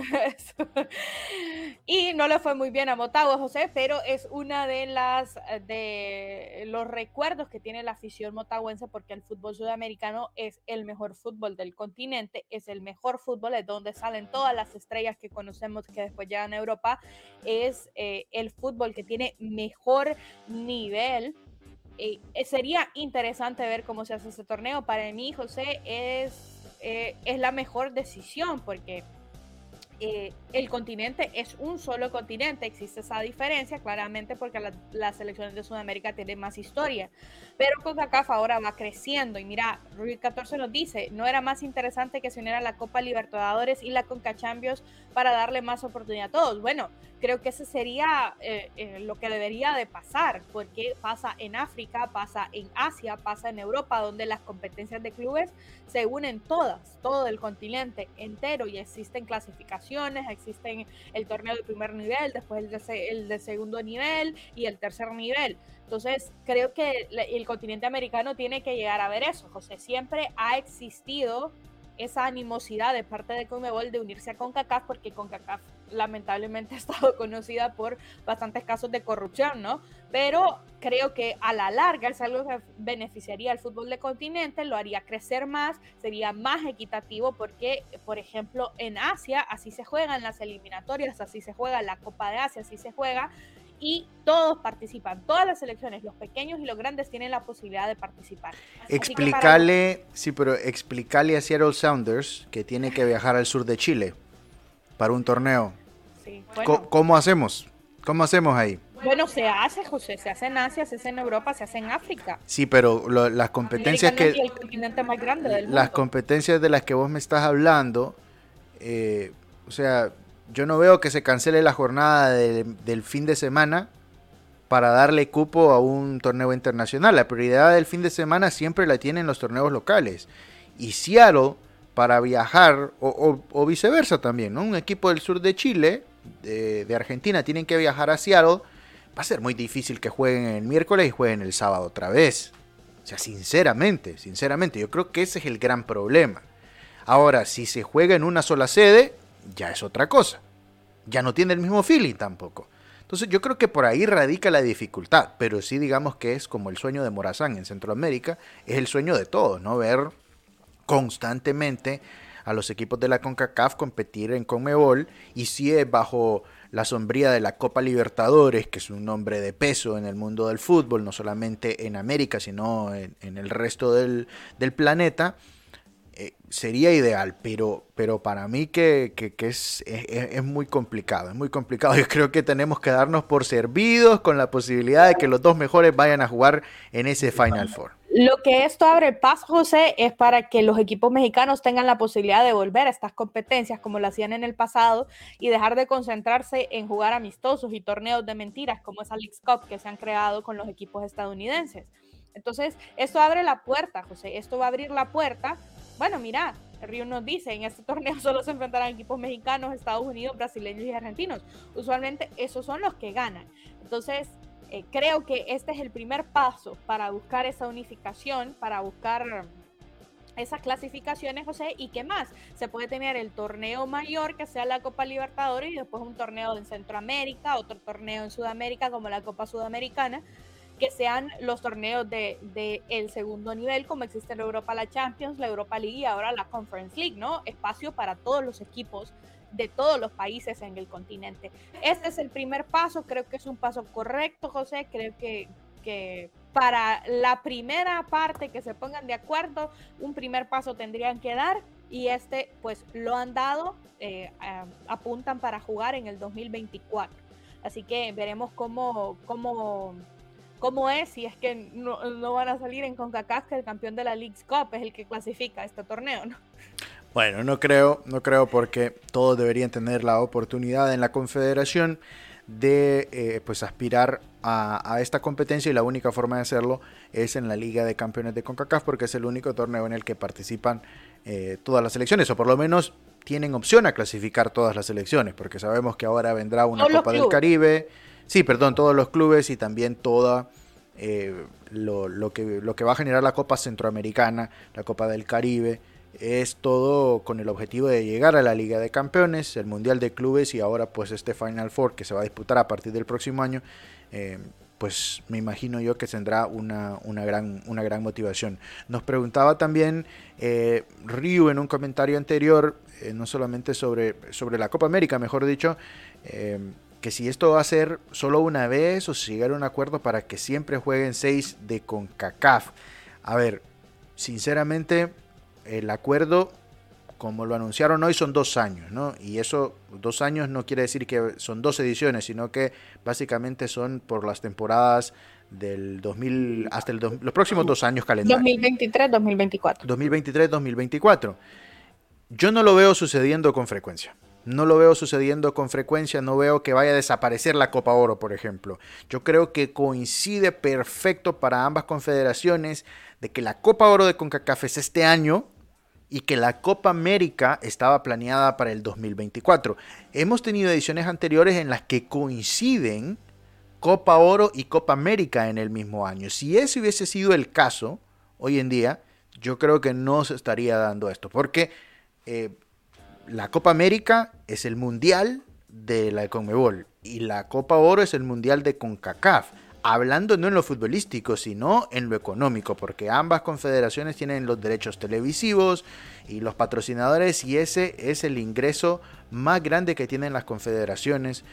Y no le fue muy bien a Motagua, José, pero es una de los recuerdos que tiene la afición motagüense, porque el fútbol sudamericano es el mejor fútbol del continente, es el mejor fútbol, es donde salen todas las estrellas que conocemos que después llegan a Europa, es el fútbol que tiene mejor nivel. Sería interesante ver cómo se hace ese torneo. Para mí, José, es la mejor decisión, porque el continente es un solo continente. Existe esa diferencia claramente porque las selecciones de Sudamérica tienen más historia, pero CONCACAF ahora va creciendo. Y mira, Rubik 14 nos dice, ¿no era más interesante que se uniera la Copa Libertadores y la CONCACHAMPIONS para darle más oportunidad a todos? Bueno, creo que ese sería lo que debería de pasar, porque pasa en África, pasa en Asia, pasa en Europa, donde las competencias de clubes se unen todas, todo el continente entero, y existen clasificaciones, existen el torneo de primer nivel, después el de segundo nivel y el tercer nivel. Entonces, creo que el continente americano tiene que llegar a ver eso, José. Siempre ha existido esa animosidad de parte de Conmebol de unirse a CONCACAF, porque CONCACAF lamentablemente ha estado conocida por bastantes casos de corrupción, ¿no? Pero creo que a la larga es algo que beneficiaría al fútbol del continente, lo haría crecer más, sería más equitativo, porque, por ejemplo, en Asia así se juegan las eliminatorias, así se juega la Copa de Asia, así se juega, y todos participan, todas las selecciones, los pequeños y los grandes tienen la posibilidad de participar. Explícale a Seattle Sounders que tiene que viajar al sur de Chile para un torneo. Sí, bueno. ¿Cómo hacemos? ¿Cómo hacemos ahí? Bueno, se hace, José, se hace en Asia, se hace en Europa, se hace en África. Sí, pero las competencias que... el continente más grande del mundo. Las competencias de las que vos me estás hablando, o sea, yo no veo que se cancele la jornada del fin de semana para darle cupo a un torneo internacional. La prioridad del fin de semana siempre la tienen los torneos locales. Y Seattle, para viajar, o viceversa también, ¿no? Un equipo del sur de Chile, de Argentina, tienen que viajar a Seattle. Va a ser muy difícil que jueguen el miércoles y jueguen el sábado otra vez. O sea, sinceramente, yo creo que ese es el gran problema. Ahora, si se juega en una sola sede, ya es otra cosa. Ya no tiene el mismo feeling tampoco. Entonces yo creo que por ahí radica la dificultad, pero sí digamos que es como el sueño de Morazán en Centroamérica, es el sueño de todos, ¿no? Ver constantemente a los equipos de la CONCACAF competir en Conmebol, y si es bajo la sombría de la Copa Libertadores, que es un nombre de peso en el mundo del fútbol, no solamente en América, sino en el resto del planeta, sería ideal, pero para mí que es muy complicado, es muy complicado. Yo creo que tenemos que darnos por servidos con la posibilidad de que los dos mejores vayan a jugar en ese Final Four. Lo que esto abre el paso, José, es para que los equipos mexicanos tengan la posibilidad de volver a estas competencias como lo hacían en el pasado, y dejar de concentrarse en jugar amistosos y torneos de mentiras como esa Leagues Cup que se han creado con los equipos estadounidenses. Entonces, esto abre la puerta, José, esto va a abrir la puerta. Bueno, mira, Río nos dice, en este torneo solo se enfrentarán equipos mexicanos, Estados Unidos, brasileños y argentinos. Usualmente esos son los que ganan. Entonces, creo que este es el primer paso para buscar esa unificación, para buscar esas clasificaciones, José. ¿Y qué más? Se puede tener el torneo mayor, que sea la Copa Libertadores, y después un torneo en Centroamérica, otro torneo en Sudamérica como la Copa Sudamericana, que sean los torneos de el segundo nivel, como existe en Europa la Champions, la Europa League y ahora la Conference League, ¿no? Espacio para todos los equipos de todos los países en el continente. Este es el primer paso, creo que es un paso correcto, José, creo que para la primera parte que se pongan de acuerdo, un primer paso tendrían que dar y pues lo han dado, apuntan para jugar en el 2024. Así que veremos cómo es, si es que no van a salir en CONCACAF, que el campeón de la Leagues Cup es el que clasifica este torneo, ¿no? Bueno, no creo porque todos deberían tener la oportunidad en la confederación de pues aspirar a esta competencia, y la única forma de hacerlo es en la Liga de Campeones de CONCACAF, porque es el único torneo en el que participan todas las selecciones, o por lo menos tienen opción a clasificar todas las selecciones, porque sabemos que ahora vendrá una Copa del Caribe, todos los clubes, y también toda lo que va a generar la Copa Centroamericana, la Copa del Caribe. Es todo con el objetivo de llegar a la Liga de Campeones, el Mundial de Clubes y ahora pues este Final Four que se va a disputar a partir del próximo año. Pues me imagino yo que tendrá una gran motivación. Nos preguntaba también Ryu en un comentario anterior, no solamente sobre la Copa América, mejor dicho, que si esto va a ser solo una vez o si llegar a un acuerdo para que siempre jueguen 6 de CONCACAF. A ver, sinceramente, el acuerdo, como lo anunciaron hoy, son 2 años, ¿no? Y eso, 2 años no quiere decir que son 2 ediciones, sino que básicamente son por las temporadas del 2000 hasta los próximos 2 años calendarios. 2023-2024. 2023-2024. Yo no lo veo sucediendo con frecuencia. No veo que vaya a desaparecer la Copa Oro, por ejemplo. Yo creo que coincide perfecto para ambas confederaciones de que la Copa Oro de CONCACAF es este año y que la Copa América estaba planeada para el 2024. Hemos tenido ediciones anteriores en las que coinciden Copa Oro y Copa América en el mismo año. Si ese hubiese sido el caso, hoy en día, yo creo que no se estaría dando esto, porque la Copa América es el mundial de la CONMEBOL y la Copa Oro es el mundial de CONCACAF. Hablando no en lo futbolístico, sino en lo económico, porque ambas confederaciones tienen los derechos televisivos y los patrocinadores, y ese es el ingreso más grande que tienen las confederaciones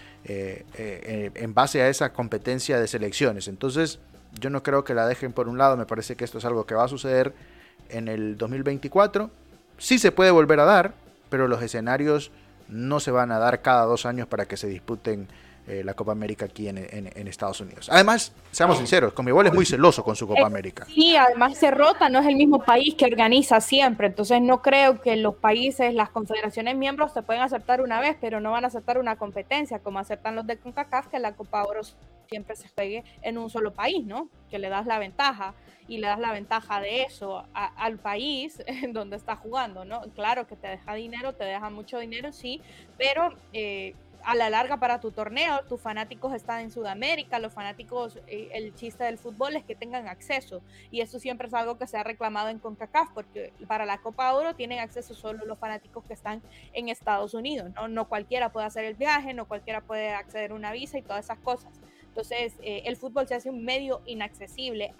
en base a esa competencia de selecciones. Entonces, yo no creo que la dejen por un lado. Me parece que esto es algo que va a suceder en el 2024. Sí se puede volver a dar, pero los escenarios no se van a dar cada 2 años para que se disputen la Copa América aquí en Estados Unidos. Además, seamos sinceros, CONMEBOL es muy celoso con su Copa América. Sí, además se rota, no es el mismo país que organiza siempre, entonces no creo que los países, las confederaciones miembros se pueden aceptar una vez, pero no van a aceptar una competencia como aceptan los de CONCACAF, que la Copa Oro siempre se juegue en un solo país, ¿no? Que le das la ventaja y le das la ventaja de eso al país en donde está jugando, ¿no? Claro que te deja dinero, te deja mucho dinero, sí, pero a la larga para tu torneo, tus fanáticos están en Sudamérica, los fanáticos, el chiste del fútbol es que tengan acceso, y eso siempre es algo que se ha reclamado en CONCACAF, porque para la Copa Oro tienen acceso solo los fanáticos que están en Estados Unidos, no cualquiera puede hacer el viaje, no cualquiera puede acceder a una visa y todas esas cosas. Entonces, el fútbol se hace un medio inaccesible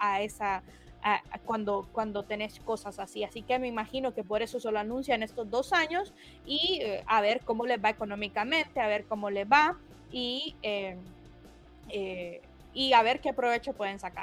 cuando tenés cosas así. Así que me imagino que por eso se lo anuncian estos 2 años y a ver cómo les va económicamente, a ver cómo les va y a ver qué provecho pueden sacar.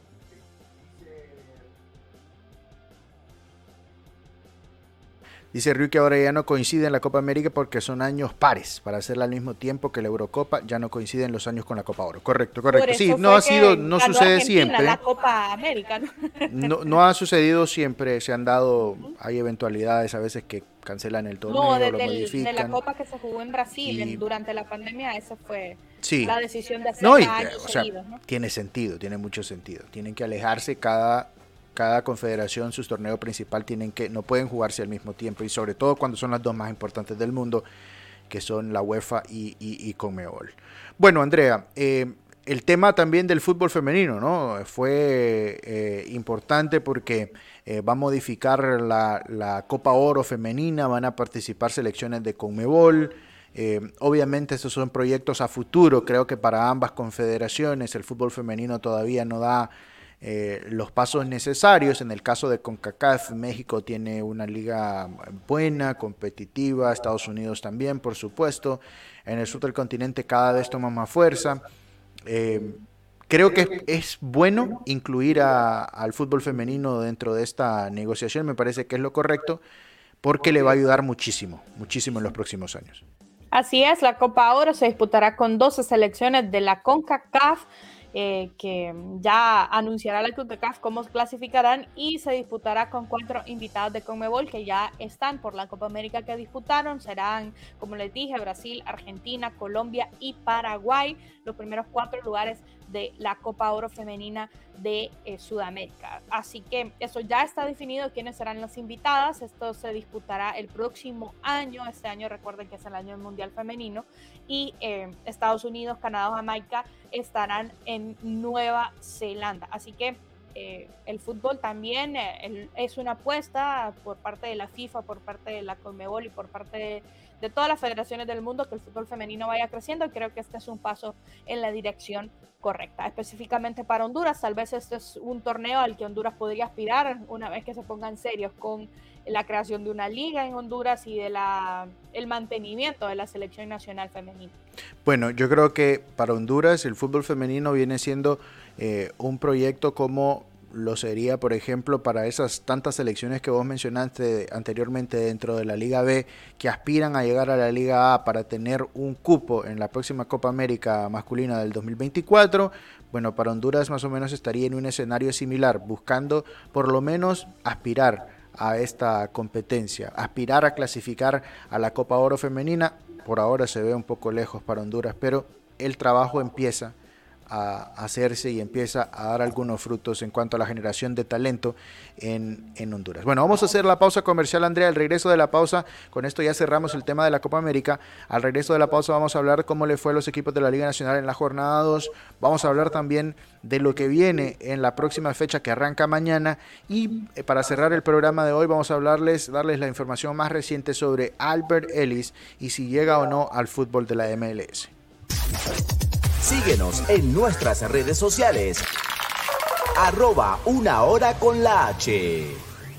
Dice Ryu que ahora ya no coincide en la Copa América porque son años pares. Para hacerla al mismo tiempo que la Eurocopa, ya no coinciden los años con la Copa Oro. Correcto. Sí, no sucede Argentina, siempre. La Copa América, No ha sucedido siempre. Se han dado, hay eventualidades a veces que cancelan el torneo, lo modifican. De la Copa que se jugó en Brasil durante la pandemia, esa fue la decisión de hacer años seguidos, ¿no? Tiene sentido, tiene mucho sentido. Tienen que alejarse cada confederación, su torneo principal no pueden jugarse al mismo tiempo, y sobre todo cuando son las 2 más importantes del mundo, que son la UEFA y CONMEBOL. Bueno, Andrea, el tema también del fútbol femenino, ¿no? Fue importante porque va a modificar la Copa Oro femenina, van a participar selecciones de CONMEBOL, Obviamente estos son proyectos a futuro, creo que para ambas confederaciones el fútbol femenino todavía no da los pasos necesarios. En el caso de CONCACAF, México tiene una liga buena, competitiva, Estados Unidos también, por supuesto. En el sur del continente cada vez toma más fuerza. Creo que es bueno incluir al fútbol femenino dentro de esta negociación, me parece que es lo correcto, porque le va a ayudar muchísimo, muchísimo en los próximos años. Así es, la Copa Oro se disputará con 12 selecciones de la CONCACAF, que ya anunciará la CONCACAF cómo clasificarán, y se disputará con 4 invitados de CONMEBOL que ya están por la Copa América que disputaron. Serán, como les dije, Brasil, Argentina, Colombia y Paraguay, los primeros 4 lugares de la Copa Oro Femenina de Sudamérica. Así que eso ya está definido, quiénes serán las invitadas. Esto se disputará el próximo año. Este año recuerden que es el año del Mundial Femenino, y Estados Unidos, Canadá, Jamaica estarán en Nueva Zelanda. Así que el fútbol también es una apuesta por parte de la FIFA, por parte de la CONMEBOL y por parte de todas las federaciones del mundo, que el fútbol femenino vaya creciendo, y creo que este es un paso en la dirección correcta. Específicamente para Honduras, tal vez este es un torneo al que Honduras podría aspirar una vez que se pongan serios con la creación de una liga en Honduras y de el mantenimiento de la selección nacional femenina. Bueno, yo creo que para Honduras el fútbol femenino viene siendo un proyecto como lo sería, por ejemplo, para esas tantas selecciones que vos mencionaste anteriormente dentro de la Liga B, que aspiran a llegar a la Liga A para tener un cupo en la próxima Copa América masculina del 2024. Bueno, para Honduras más o menos estaría en un escenario similar, buscando por lo menos aspirar a esta competencia, aspirar a clasificar a la Copa Oro Femenina. Por ahora se ve un poco lejos para Honduras, pero el trabajo empieza a hacerse y empieza a dar algunos frutos en cuanto a la generación de talento en Honduras. Bueno, vamos a hacer la pausa comercial, Andrea. Al regreso de la pausa, con esto ya cerramos el tema de la Copa América. Al regreso de la pausa vamos a hablar cómo le fue a los equipos de la Liga Nacional en la jornada 2. Vamos a hablar también de lo que viene en la próxima fecha que arranca mañana. Y para cerrar el programa de hoy vamos a darles la información más reciente sobre Albert Ellis y si llega o no al fútbol de la MLS. Síguenos en nuestras redes sociales. @Una Hora con la H.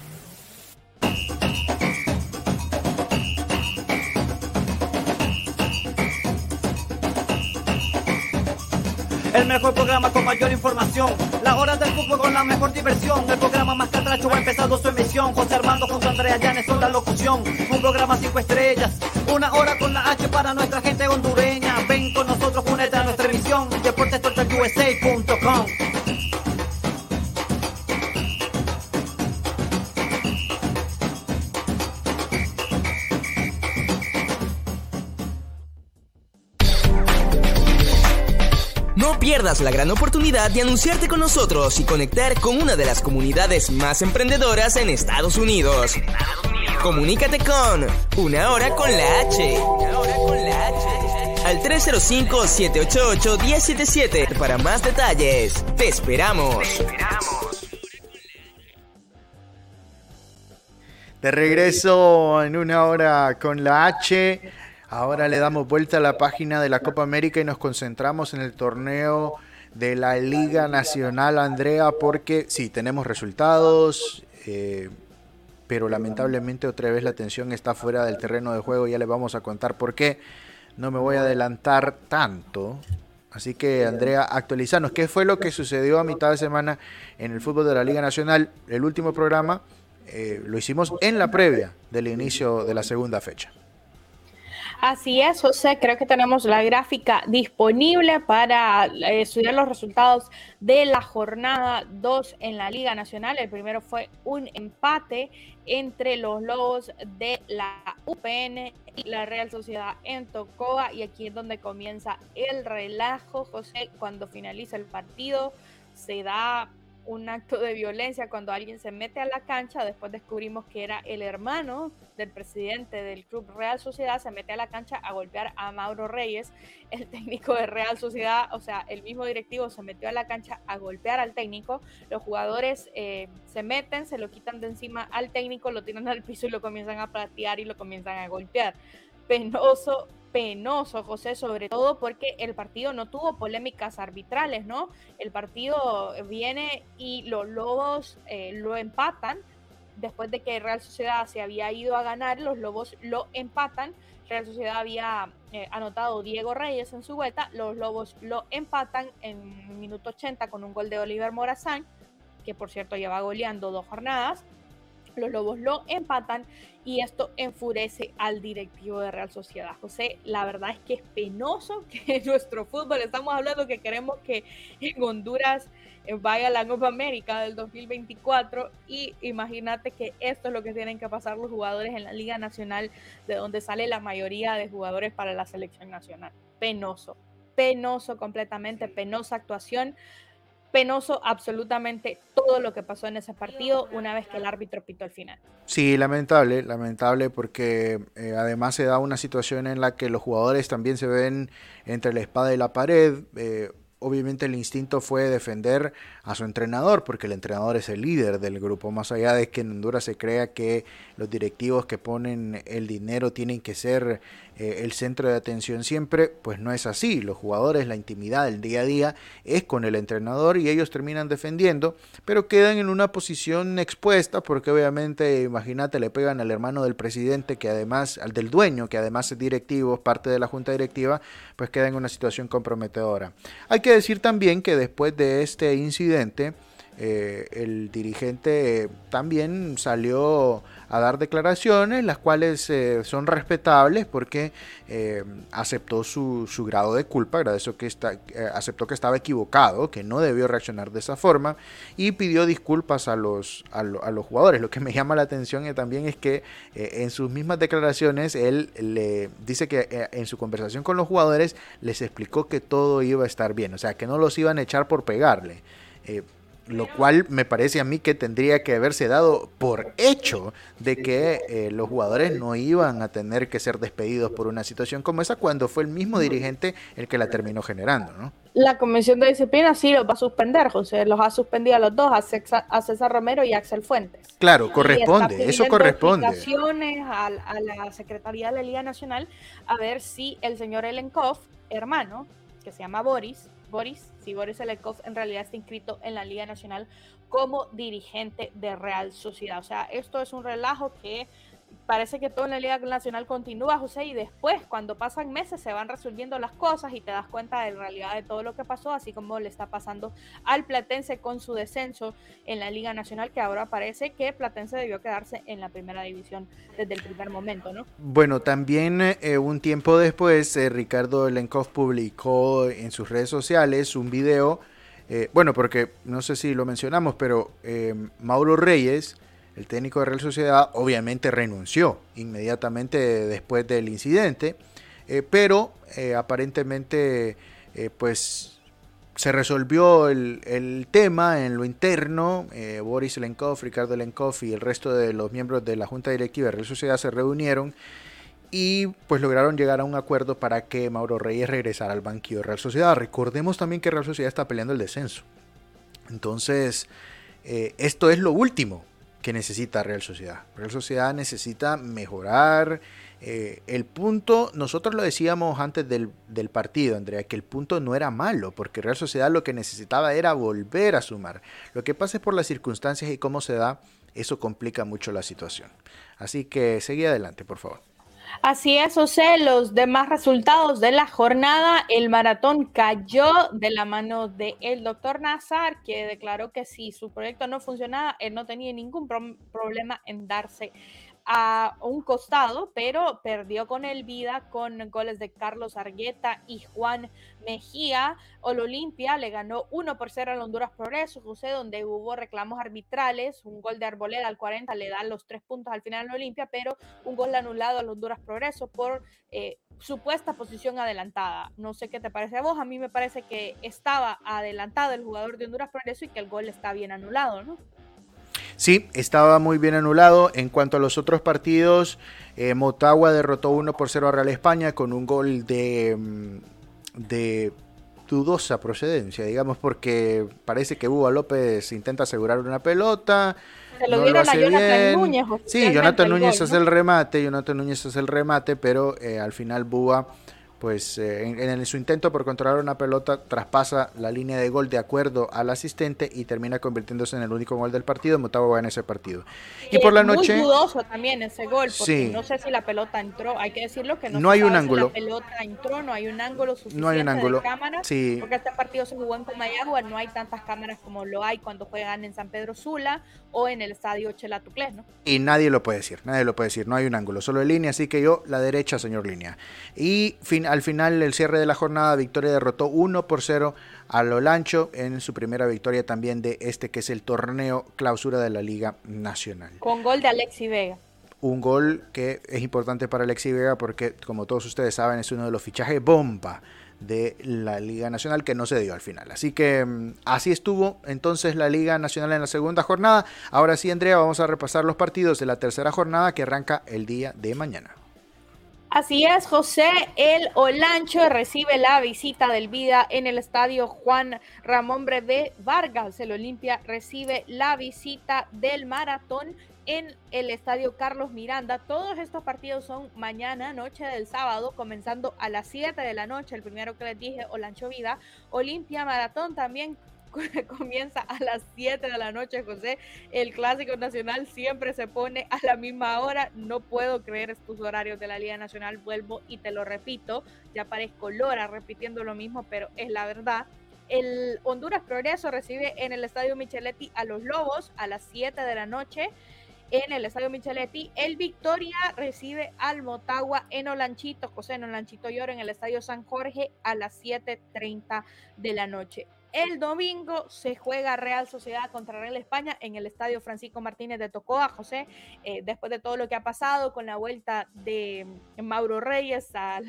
El mejor programa con mayor información. Las horas del fútbol con la mejor diversión. El programa más catracho ha empezado su emisión. José Armando junto a Andrea Llanes son la locución. Un programa 5 estrellas. Una hora con la H para nuestra gente hondureña. Ven con nosotros, únete a nuestra emisión. DeportesTotalUSA.com. No pierdas la gran oportunidad de anunciarte con nosotros y conectar con una de las comunidades más emprendedoras en Estados Unidos. Comunícate con Una Hora con la H. Al 305-788-1077 para más detalles. Te esperamos. De regreso en Una Hora con la H. Ahora le damos vuelta a la página de la Copa América y nos concentramos en el torneo de la Liga Nacional, Andrea, porque sí, tenemos resultados, pero lamentablemente otra vez la atención está fuera del terreno de juego. Ya les vamos a contar por qué. No me voy a adelantar tanto. Así que, Andrea, actualizanos. ¿Qué fue lo que sucedió a mitad de semana en el fútbol de la Liga Nacional? El último programa lo hicimos en la previa del inicio de la segunda fecha. Así es, José, creo que tenemos la gráfica disponible para estudiar los resultados de la jornada 2 en la Liga Nacional. El primero fue un empate entre los Lobos de la UPN y la Real Sociedad en Tocoa, y aquí es donde comienza el relajo, José. Cuando finaliza el partido se da un acto de violencia cuando alguien se mete a la cancha. Después descubrimos que era el hermano del presidente del Club Real Sociedad. Se mete a la cancha a golpear a Mauro Reyes, el técnico de Real Sociedad. O sea, el mismo directivo se metió a la cancha a golpear al técnico. Los jugadores se meten, se lo quitan de encima al técnico, lo tiran al piso y lo comienzan a patear y lo comienzan a golpear. Penoso penoso, José, sobre todo porque el partido no tuvo polémicas arbitrales, ¿no? El partido viene y los Lobos lo empatan. Después de que Real Sociedad se había ido a ganar, los Lobos lo empatan. Real Sociedad había anotado Diego Reyes en su vuelta, los Lobos lo empatan en minuto 80 con un gol de Oliver Morazán, que por cierto lleva goleando 2 jornadas. Los Lobos lo empatan y esto enfurece al directivo de Real Sociedad. José, la verdad es que es penoso que en nuestro fútbol, estamos hablando que queremos que en Honduras vaya a la Copa América del 2024 y imagínate que esto es lo que tienen que pasar los jugadores en la Liga Nacional, de donde sale la mayoría de jugadores para la selección nacional. Penoso, penoso completamente, penosa actuación. Penoso absolutamente todo lo que pasó en ese partido una vez que el árbitro pitó el final. Sí, lamentable porque además se da una situación en la que los jugadores también se ven entre la espada y la pared. Obviamente el instinto fue defender a su entrenador, porque el entrenador es el líder del grupo, más allá de que en Honduras se crea que los directivos que ponen el dinero tienen que ser el centro de atención siempre, pues no es así. Los jugadores, la intimidad del día a día es con el entrenador y ellos terminan defendiendo, pero quedan en una posición expuesta, porque obviamente, imagínate, le pegan al hermano del presidente, que además, al del dueño, que además es directivo, parte de la junta directiva, pues queda en una situación comprometedora. Hay que decir también que después de este incidente, el dirigente también salió a dar declaraciones, las cuales son respetables, porque aceptó su grado de culpa, aceptó que estaba equivocado, que no debió reaccionar de esa forma, y pidió disculpas a los jugadores. Lo que me llama la atención también es que en sus mismas declaraciones él le dice que en su conversación con los jugadores les explicó que todo iba a estar bien, o sea, que no los iban a echar por pegarle. Lo cual me parece a mí que tendría que haberse dado por hecho de que los jugadores no iban a tener que ser despedidos por una situación como esa, cuando fue el mismo dirigente el que la terminó generando, ¿no? La comisión de disciplina sí los va a suspender, José, los ha suspendido a los dos, a César Romero y a Axel Fuentes. Claro, corresponde, eso corresponde. Explicaciones a la Secretaría de la Liga Nacional a ver si el señor Elenkov, hermano, que se llama Boris Elenkov en realidad está inscrito en la Liga Nacional como dirigente de Real Sociedad. O sea, esto es un relajo que parece que todo en la Liga Nacional continúa, José, y después, cuando pasan meses, se van resolviendo las cosas y te das cuenta de la realidad de todo lo que pasó, así como le está pasando al Platense con su descenso en la Liga Nacional, que ahora parece que Platense debió quedarse en la primera división desde el primer momento, ¿no? Bueno, también un tiempo después, Ricardo Elenkov publicó en sus redes sociales un video, porque no sé si lo mencionamos, pero Mauro Reyes, el técnico de Real Sociedad, obviamente renunció inmediatamente después del incidente, pero aparentemente pues se resolvió el tema en lo interno. Boris Elenkov, Ricardo Elenkov y el resto de los miembros de la junta directiva de Real Sociedad se reunieron y pues lograron llegar a un acuerdo para que Mauro Reyes regresara al banquillo de Real Sociedad. Recordemos también que Real Sociedad está peleando el descenso. Entonces, esto es lo último que necesita Real Sociedad. Real Sociedad necesita mejorar el punto. Nosotros lo decíamos antes del partido, Andrea, que el punto no era malo, porque Real Sociedad lo que necesitaba era volver a sumar. Lo que pasa es por las circunstancias y cómo se da, eso complica mucho la situación. Así que seguí adelante, por favor. Así es, José, los demás resultados de la jornada, el maratón cayó de la mano del doctor Nazar, que declaró que si su proyecto no funcionaba, él no tenía ningún problema en darse a un costado, pero perdió con el vida con goles de Carlos Argueta y Juan Mejía. El Olimpia le ganó 1-0 al Honduras Progreso, José, donde hubo reclamos arbitrales. Un gol de Arboleda al 40 le da los 3 puntos al final al Olimpia, pero un gol anulado al Honduras Progreso por supuesta posición adelantada. No sé qué te parece a vos, a mí me parece que estaba adelantado el jugador de Honduras Progreso y que el gol está bien anulado, ¿no? Sí, estaba muy bien anulado. En cuanto a los otros partidos, Motagua derrotó 1-0 a Real España con un gol de dudosa procedencia, digamos, porque parece que Búho López intenta asegurar una pelota, se lo no dieron hace a Jonathan bien. Núñez. Sí, Jonathan Núñez gol, hace el remate, pero al final Búa, pues en su intento por controlar una pelota, traspasa la línea de gol de acuerdo al asistente y termina convirtiéndose en el único gol del partido. Motagua gana ese partido. Y por la noche... Muy dudoso también ese gol, porque sí, no sé si la pelota entró, hay que decirlo que no hay un ángulo. Si la pelota entró, no hay un ángulo suficiente no hay un ángulo de cámaras, sí. Porque este partido se jugó en Comayagua, no hay tantas cámaras como lo hay cuando juegan en San Pedro Sula o en el estadio Chelatuclés, ¿no? Y nadie lo puede decir, no hay un ángulo, solo en línea, así que yo, la derecha, señor Línea. Y al final, el cierre de la jornada, Victoria derrotó 1-0 al Olancho en su primera victoria también de este que es el torneo clausura de la Liga Nacional. Con gol de Alexi Vega. Un gol que es importante para Alexi Vega porque, como todos ustedes saben, es uno de los fichajes bomba de la Liga Nacional que no se dio al final. Así que así estuvo entonces la Liga Nacional en la segunda jornada. Ahora sí, Andrea, vamos a repasar los partidos de la tercera jornada que arranca el día de mañana. Así es, José, el Olancho recibe la visita del Vida en el estadio Juan Ramón Brevé Vargas. El Olimpia recibe la visita del Maratón en el estadio Carlos Miranda. Todos estos partidos son mañana, noche del sábado, comenzando a las 7 de la noche. El primero que les dije, Olancho Vida. Olimpia Maratón también comienza a las 7 de la noche, José. El Clásico Nacional siempre se pone a la misma hora. No puedo creer estos horarios de la Liga Nacional. Vuelvo y te lo repito. Ya parezco lora repitiendo lo mismo, pero es la verdad. El Honduras Progreso recibe en el Estadio Micheletti a los Lobos a las 7 de la noche. En el Estadio Micheletti, el Victoria recibe al Motagua en Olanchito, José, en Olanchito Lloro, en el Estadio San Jorge a las 7:30 de la noche. El domingo se juega Real Sociedad contra Real España en el Estadio Francisco Martínez de Tocoa, José. Después de todo lo que ha pasado con la vuelta de Mauro Reyes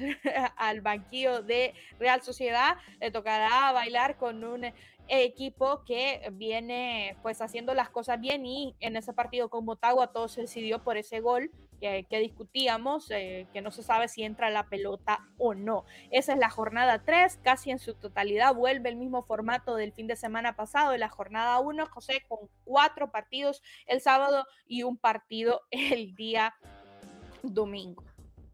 al banquillo de Real Sociedad, le tocará bailar con un equipo que viene pues haciendo las cosas bien, y en ese partido con Motagua todo se decidió por ese gol que discutíamos, que no se sabe si entra la pelota o no. Esa es la jornada 3, casi en su totalidad vuelve el mismo formato del fin de semana pasado de la jornada 1, José, con 4 partidos el sábado y un partido el día domingo.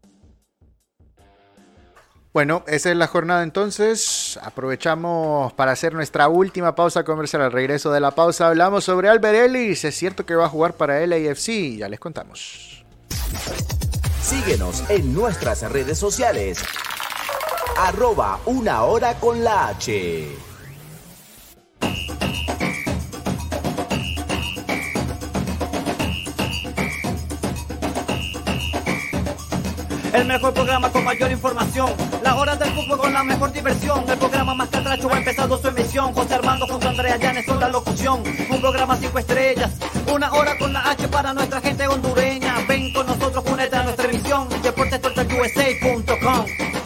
Bueno, esa es la jornada entonces. Aprovechamos para hacer nuestra última pausa comercial. Al regreso de la pausa hablamos sobre Albert Ellis. Es cierto que va a jugar para LAFC, ya les contamos. Síguenos en nuestras redes sociales. @Una Hora con la H. El mejor programa con mayor información. Las horas del fútbol con la mejor diversión. El programa más catracho ha empezado su emisión. José Armando junto a Andrea Llanes son la locución. Un programa 5 estrellas. Una hora con la H para nuestra gente hondureña. Ven con nosotros, únete a nuestra emisión. DeportesTotalUSA.com.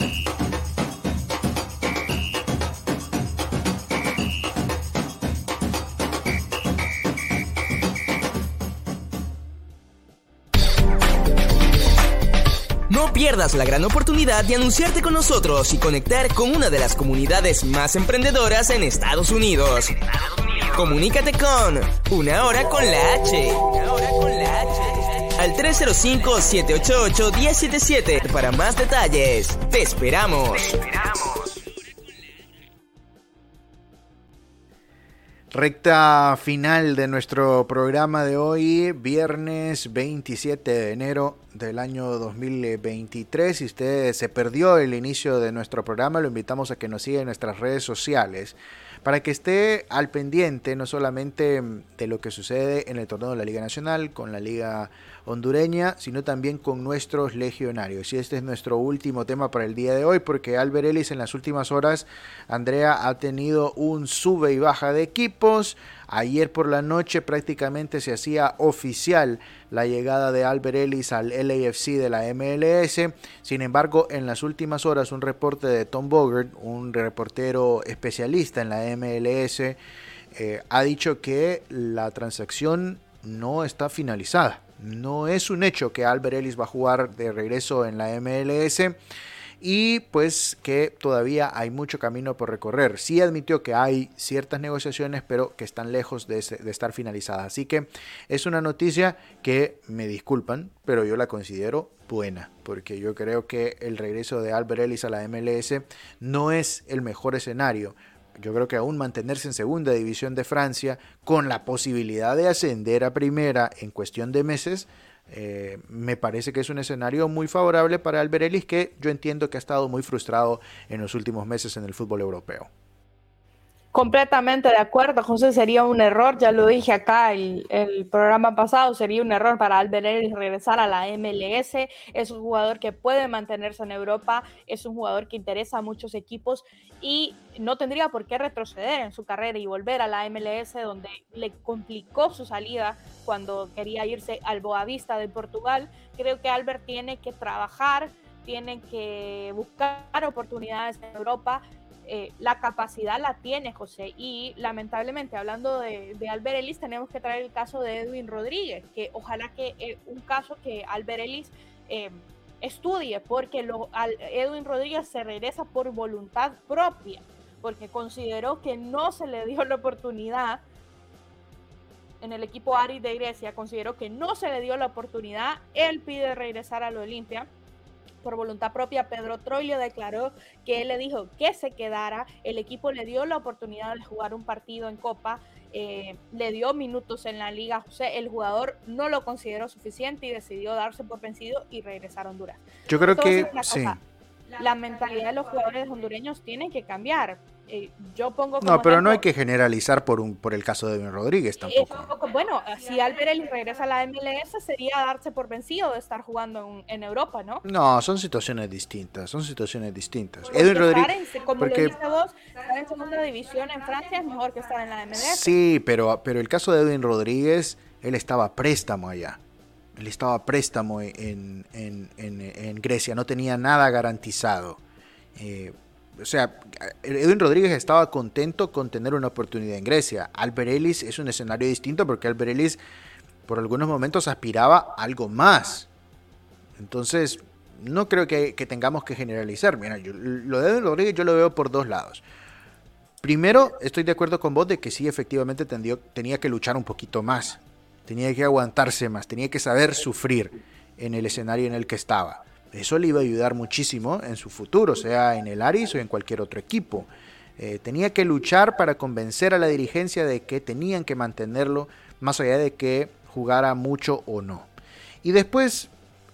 No pierdas la gran oportunidad de anunciarte con nosotros y conectar con una de las comunidades más emprendedoras en Estados Unidos. Comunícate con Una Hora con la H. Al 305-788-1077 para más detalles. Te esperamos. Recta final de nuestro programa de hoy, viernes 27 de enero del año 2023. Si usted se perdió el inicio de nuestro programa, lo invitamos a que nos siga en nuestras redes sociales para que esté al pendiente no solamente de lo que sucede en el torneo de la Liga Nacional con la Liga Hondureña, sino también con nuestros legionarios. Y este es nuestro último tema para el día de hoy, porque Albert Ellis en las últimas horas, Andrea, ha tenido un sube y baja de equipos. Ayer por la noche prácticamente se hacía oficial la llegada de Albert Ellis al LAFC de la MLS. Sin embargo, en las últimas horas un reporte de Tom Bogert, un reportero especialista en la MLS, ha dicho que la transacción no está finalizada. No es un hecho que Albert Ellis va a jugar de regreso en la MLS. y pues que todavía hay mucho camino por recorrer. Sí admitió que hay ciertas negociaciones, pero que están lejos de estar finalizadas. Así que es una noticia que, me disculpan, pero yo la considero buena, porque yo creo que el regreso de Albert Ellis a la MLS no es el mejor escenario. Yo creo que aún mantenerse en segunda división de Francia con la posibilidad de ascender a primera en cuestión de meses, me parece que es un escenario muy favorable para Albert Ellis, que yo entiendo que ha estado muy frustrado en los últimos meses en el fútbol europeo. Completamente de acuerdo, José, sería un error, ya lo dije acá el programa pasado, sería un error para Albert Ellis regresar a la MLS. Es un jugador que puede mantenerse en Europa, es un jugador que interesa a muchos equipos y no tendría por qué retroceder en su carrera y volver a la MLS, donde le complicó su salida cuando quería irse al Boavista de Portugal. Creo que Albert tiene que trabajar, tiene que buscar oportunidades en Europa. La capacidad la tiene, José, y lamentablemente, hablando de Albert Ellis, tenemos que traer el caso de Edwin Rodríguez, que ojalá que un caso que Albert Ellis estudie, porque Edwin Rodríguez se regresa por voluntad propia, porque consideró que no se le dio la oportunidad en el equipo Aris de Grecia, consideró que no se le dio la oportunidad, él pide regresar al Olimpia. Por voluntad propia, Pedro Troglio declaró que él le dijo que se quedara, el equipo le dio la oportunidad de jugar un partido en Copa, le dio minutos en la Liga José, el jugador no lo consideró suficiente y decidió darse por vencido y regresar a Honduras. Yo creo que sí. La mentalidad de los jugadores hondureños tiene que cambiar. Yo pongo no, pero no hay que generalizar por el caso de Edwin Rodríguez tampoco. Bueno, si Albert Ellis regresa a la MLS sería darse por vencido de estar jugando en Europa, ¿no? No, son situaciones distintas, Edwin Rodríguez, como lo dice vos, estar en segunda división en Francia es mejor que estar en la MLS. Sí, pero el caso de Edwin Rodríguez, él estaba a préstamo allá. Él estaba a préstamo en Grecia, no tenía nada garantizado. O sea, Edwin Rodríguez estaba contento con tener una oportunidad en Grecia. Albert Ellis es un escenario distinto porque Albert Ellis por algunos momentos aspiraba a algo más. Entonces, no creo que tengamos que generalizar. Mira, lo de Edwin Rodríguez yo lo veo por dos lados. Primero, estoy de acuerdo con vos de que sí, efectivamente tenía que luchar un poquito más. Tenía que aguantarse más, tenía que saber sufrir en el escenario en el que estaba. Eso le iba a ayudar muchísimo en su futuro, sea en el Aris o en cualquier otro equipo. Tenía que luchar para convencer a la dirigencia de que tenían que mantenerlo, más allá de que jugara mucho o no. Y después,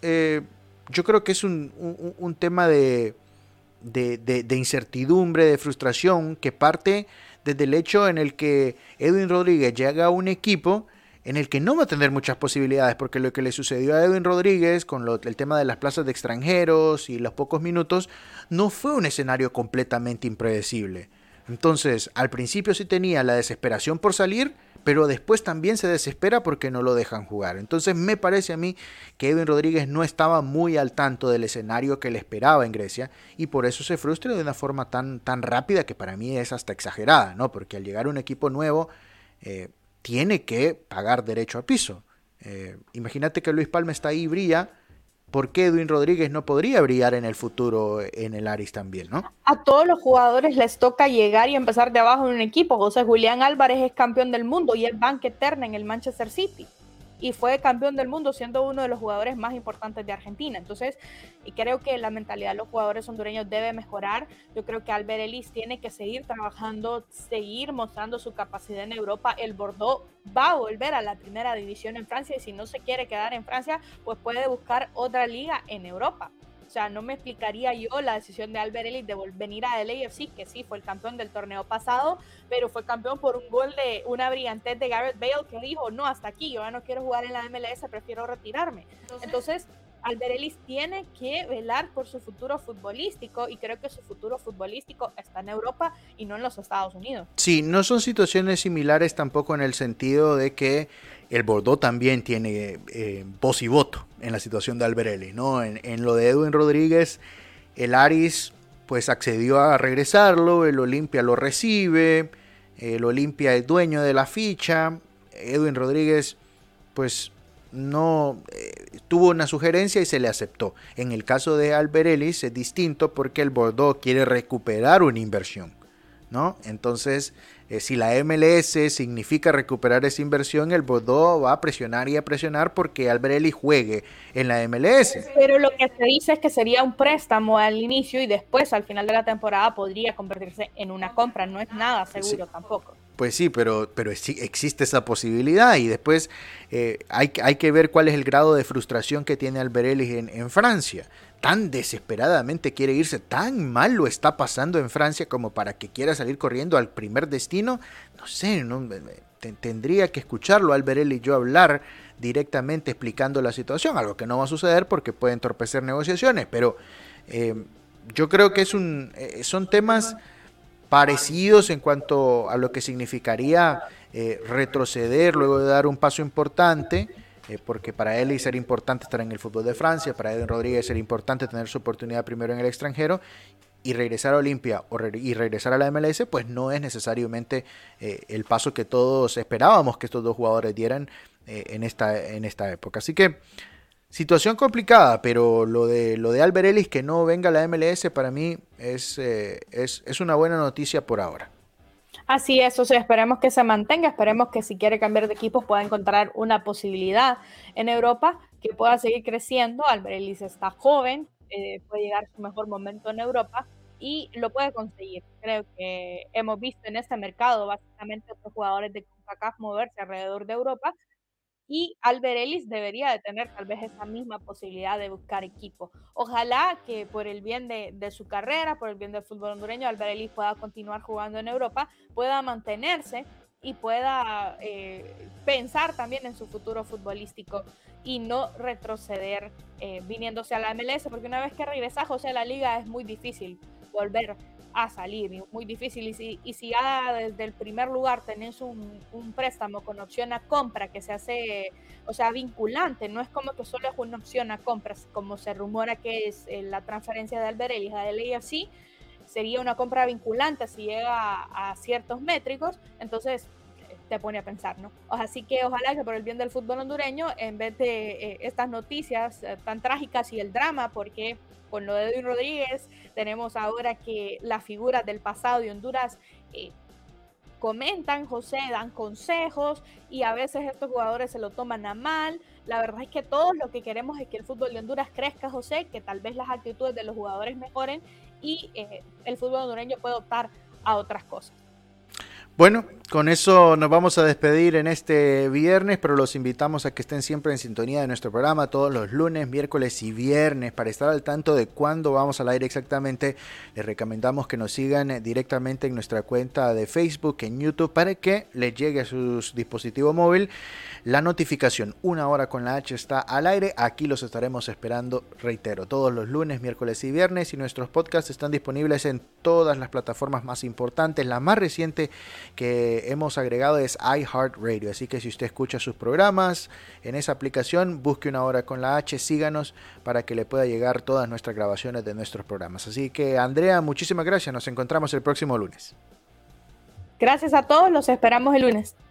yo creo que es un tema de incertidumbre, de frustración, que parte desde el hecho en el que Edwin Rodríguez llega a un equipo en el que no va a tener muchas posibilidades, porque lo que le sucedió a Edwin Rodríguez con el tema de las plazas de extranjeros y los pocos minutos, no fue un escenario completamente impredecible. Entonces, al principio sí tenía la desesperación por salir, pero después también se desespera porque no lo dejan jugar. Entonces me parece a mí que Edwin Rodríguez no estaba muy al tanto del escenario que le esperaba en Grecia y por eso se frustra de una forma tan rápida que para mí es hasta exagerada, ¿no? Porque al llegar a un equipo nuevo tiene que pagar derecho a piso. Imagínate que Luis Palma está ahí y brilla. ¿Por qué Edwin Rodríguez no podría brillar en el futuro en el Aris también, no? A todos los jugadores les toca llegar y empezar de abajo en un equipo. José Julián Álvarez es campeón del mundo y es banca eterna en el Manchester City. Y fue campeón del mundo siendo uno de los jugadores más importantes de Argentina. Entonces, creo que la mentalidad de los jugadores hondureños debe mejorar. Yo creo que Albert Ellis tiene que seguir trabajando, seguir mostrando su capacidad en Europa. El Bordeaux va a volver a la primera división en Francia y si no se quiere quedar en Francia, pues puede buscar otra liga en Europa. O sea, no me explicaría yo la decisión de Albert Ellis de venir a LAFC, que sí, fue el campeón del torneo pasado, pero fue campeón por un gol de una brillantez de Gareth Bale que dijo, no, hasta aquí, yo ya no quiero jugar en la MLS, prefiero retirarme. Entonces Albert Ellis tiene que velar por su futuro futbolístico y creo que su futuro futbolístico está en Europa y no en los Estados Unidos. Sí, no son situaciones similares tampoco en el sentido de que el Bordeaux también tiene voz y voto en la situación de Albert Ellis, ¿no? En lo de Edwin Rodríguez, el Aris pues accedió a regresarlo, el Olimpia lo recibe, el Olimpia es dueño de la ficha, Edwin Rodríguez pues no tuvo una sugerencia y se le aceptó. En el caso de Albert Ellis es distinto porque el Bordeaux quiere recuperar una inversión, ¿no? Entonces, si la MLS significa recuperar esa inversión, el Bordeaux va a presionar y a presionar porque Albert Ellis juegue en la MLS. Pero lo que se dice es que sería un préstamo al inicio y después, al final de la temporada, podría convertirse en una compra. No es nada seguro tampoco. Pues sí, pero existe esa posibilidad y después hay que ver cuál es el grado de frustración que tiene Albert Ellis en Francia. Tan desesperadamente quiere irse, tan mal lo está pasando en Francia como para que quiera salir corriendo al primer destino. No sé, tendría que escucharlo Albert Ellis y yo hablar directamente explicando la situación, algo que no va a suceder porque puede entorpecer negociaciones, pero yo creo que son temas parecidos en cuanto a lo que significaría retroceder luego de dar un paso importante, porque para Ellis era importante estar en el fútbol de Francia, para Eden Rodríguez era importante tener su oportunidad primero en el extranjero, y regresar a Olimpia y regresar a la MLS, pues no es necesariamente el paso que todos esperábamos que estos dos jugadores dieran en esta época. Así que situación complicada, pero lo de Albert Ellis que no venga a la MLS para mí es una buena noticia por ahora. Así es, o sea, esperemos que se mantenga, esperemos que si quiere cambiar de equipo pueda encontrar una posibilidad en Europa, que pueda seguir creciendo. Albert Ellis está joven, puede llegar a su mejor momento en Europa y lo puede conseguir. Creo que hemos visto en este mercado básicamente otros jugadores de CONCACAF moverse alrededor de Europa. Y Albert Ellis debería de tener tal vez esa misma posibilidad de buscar equipo. Ojalá que por el bien de su carrera, por el bien del fútbol hondureño, Albert Ellis pueda continuar jugando en Europa, pueda mantenerse y pueda pensar también en su futuro futbolístico y no retroceder viniéndose a la MLS, porque una vez que regresa José a la liga es muy difícil volver a salir, muy difícil, y si ya desde el primer lugar tenés un préstamo con opción a compra que se hace, o sea, vinculante, no es como que solo es una opción a compras, como se rumora que es la transferencia de Albert Ellis a LAFC, sería una compra vinculante si llega a ciertos métricos, entonces te pone a pensar, ¿no? Así que ojalá que por el bien del fútbol hondureño, en vez de estas noticias tan trágicas y el drama, porque con lo de Edwin Rodríguez tenemos ahora que las figuras del pasado de Honduras comentan, José, dan consejos y a veces estos jugadores se lo toman a mal. La verdad es que todos lo que queremos es que el fútbol de Honduras crezca, José, que tal vez las actitudes de los jugadores mejoren y el fútbol hondureño puede optar a otras cosas. Bueno, con eso nos vamos a despedir en este viernes, pero los invitamos a que estén siempre en sintonía de nuestro programa todos los lunes, miércoles y viernes para estar al tanto de cuándo vamos al aire exactamente. Les recomendamos que nos sigan directamente en nuestra cuenta de Facebook, en YouTube, para que les llegue a su dispositivo móvil la notificación. Una hora con la H está al aire. Aquí los estaremos esperando, reitero, todos los lunes, miércoles y viernes, y nuestros podcasts están disponibles en todas las plataformas más importantes. La más reciente que hemos agregado es iHeartRadio, así que si usted escucha sus programas en esa aplicación, busque Una Hora con la H, síganos para que le pueda llegar todas nuestras grabaciones de nuestros programas. Así que Andrea, muchísimas gracias, nos encontramos el próximo lunes. Gracias a todos, los esperamos el lunes.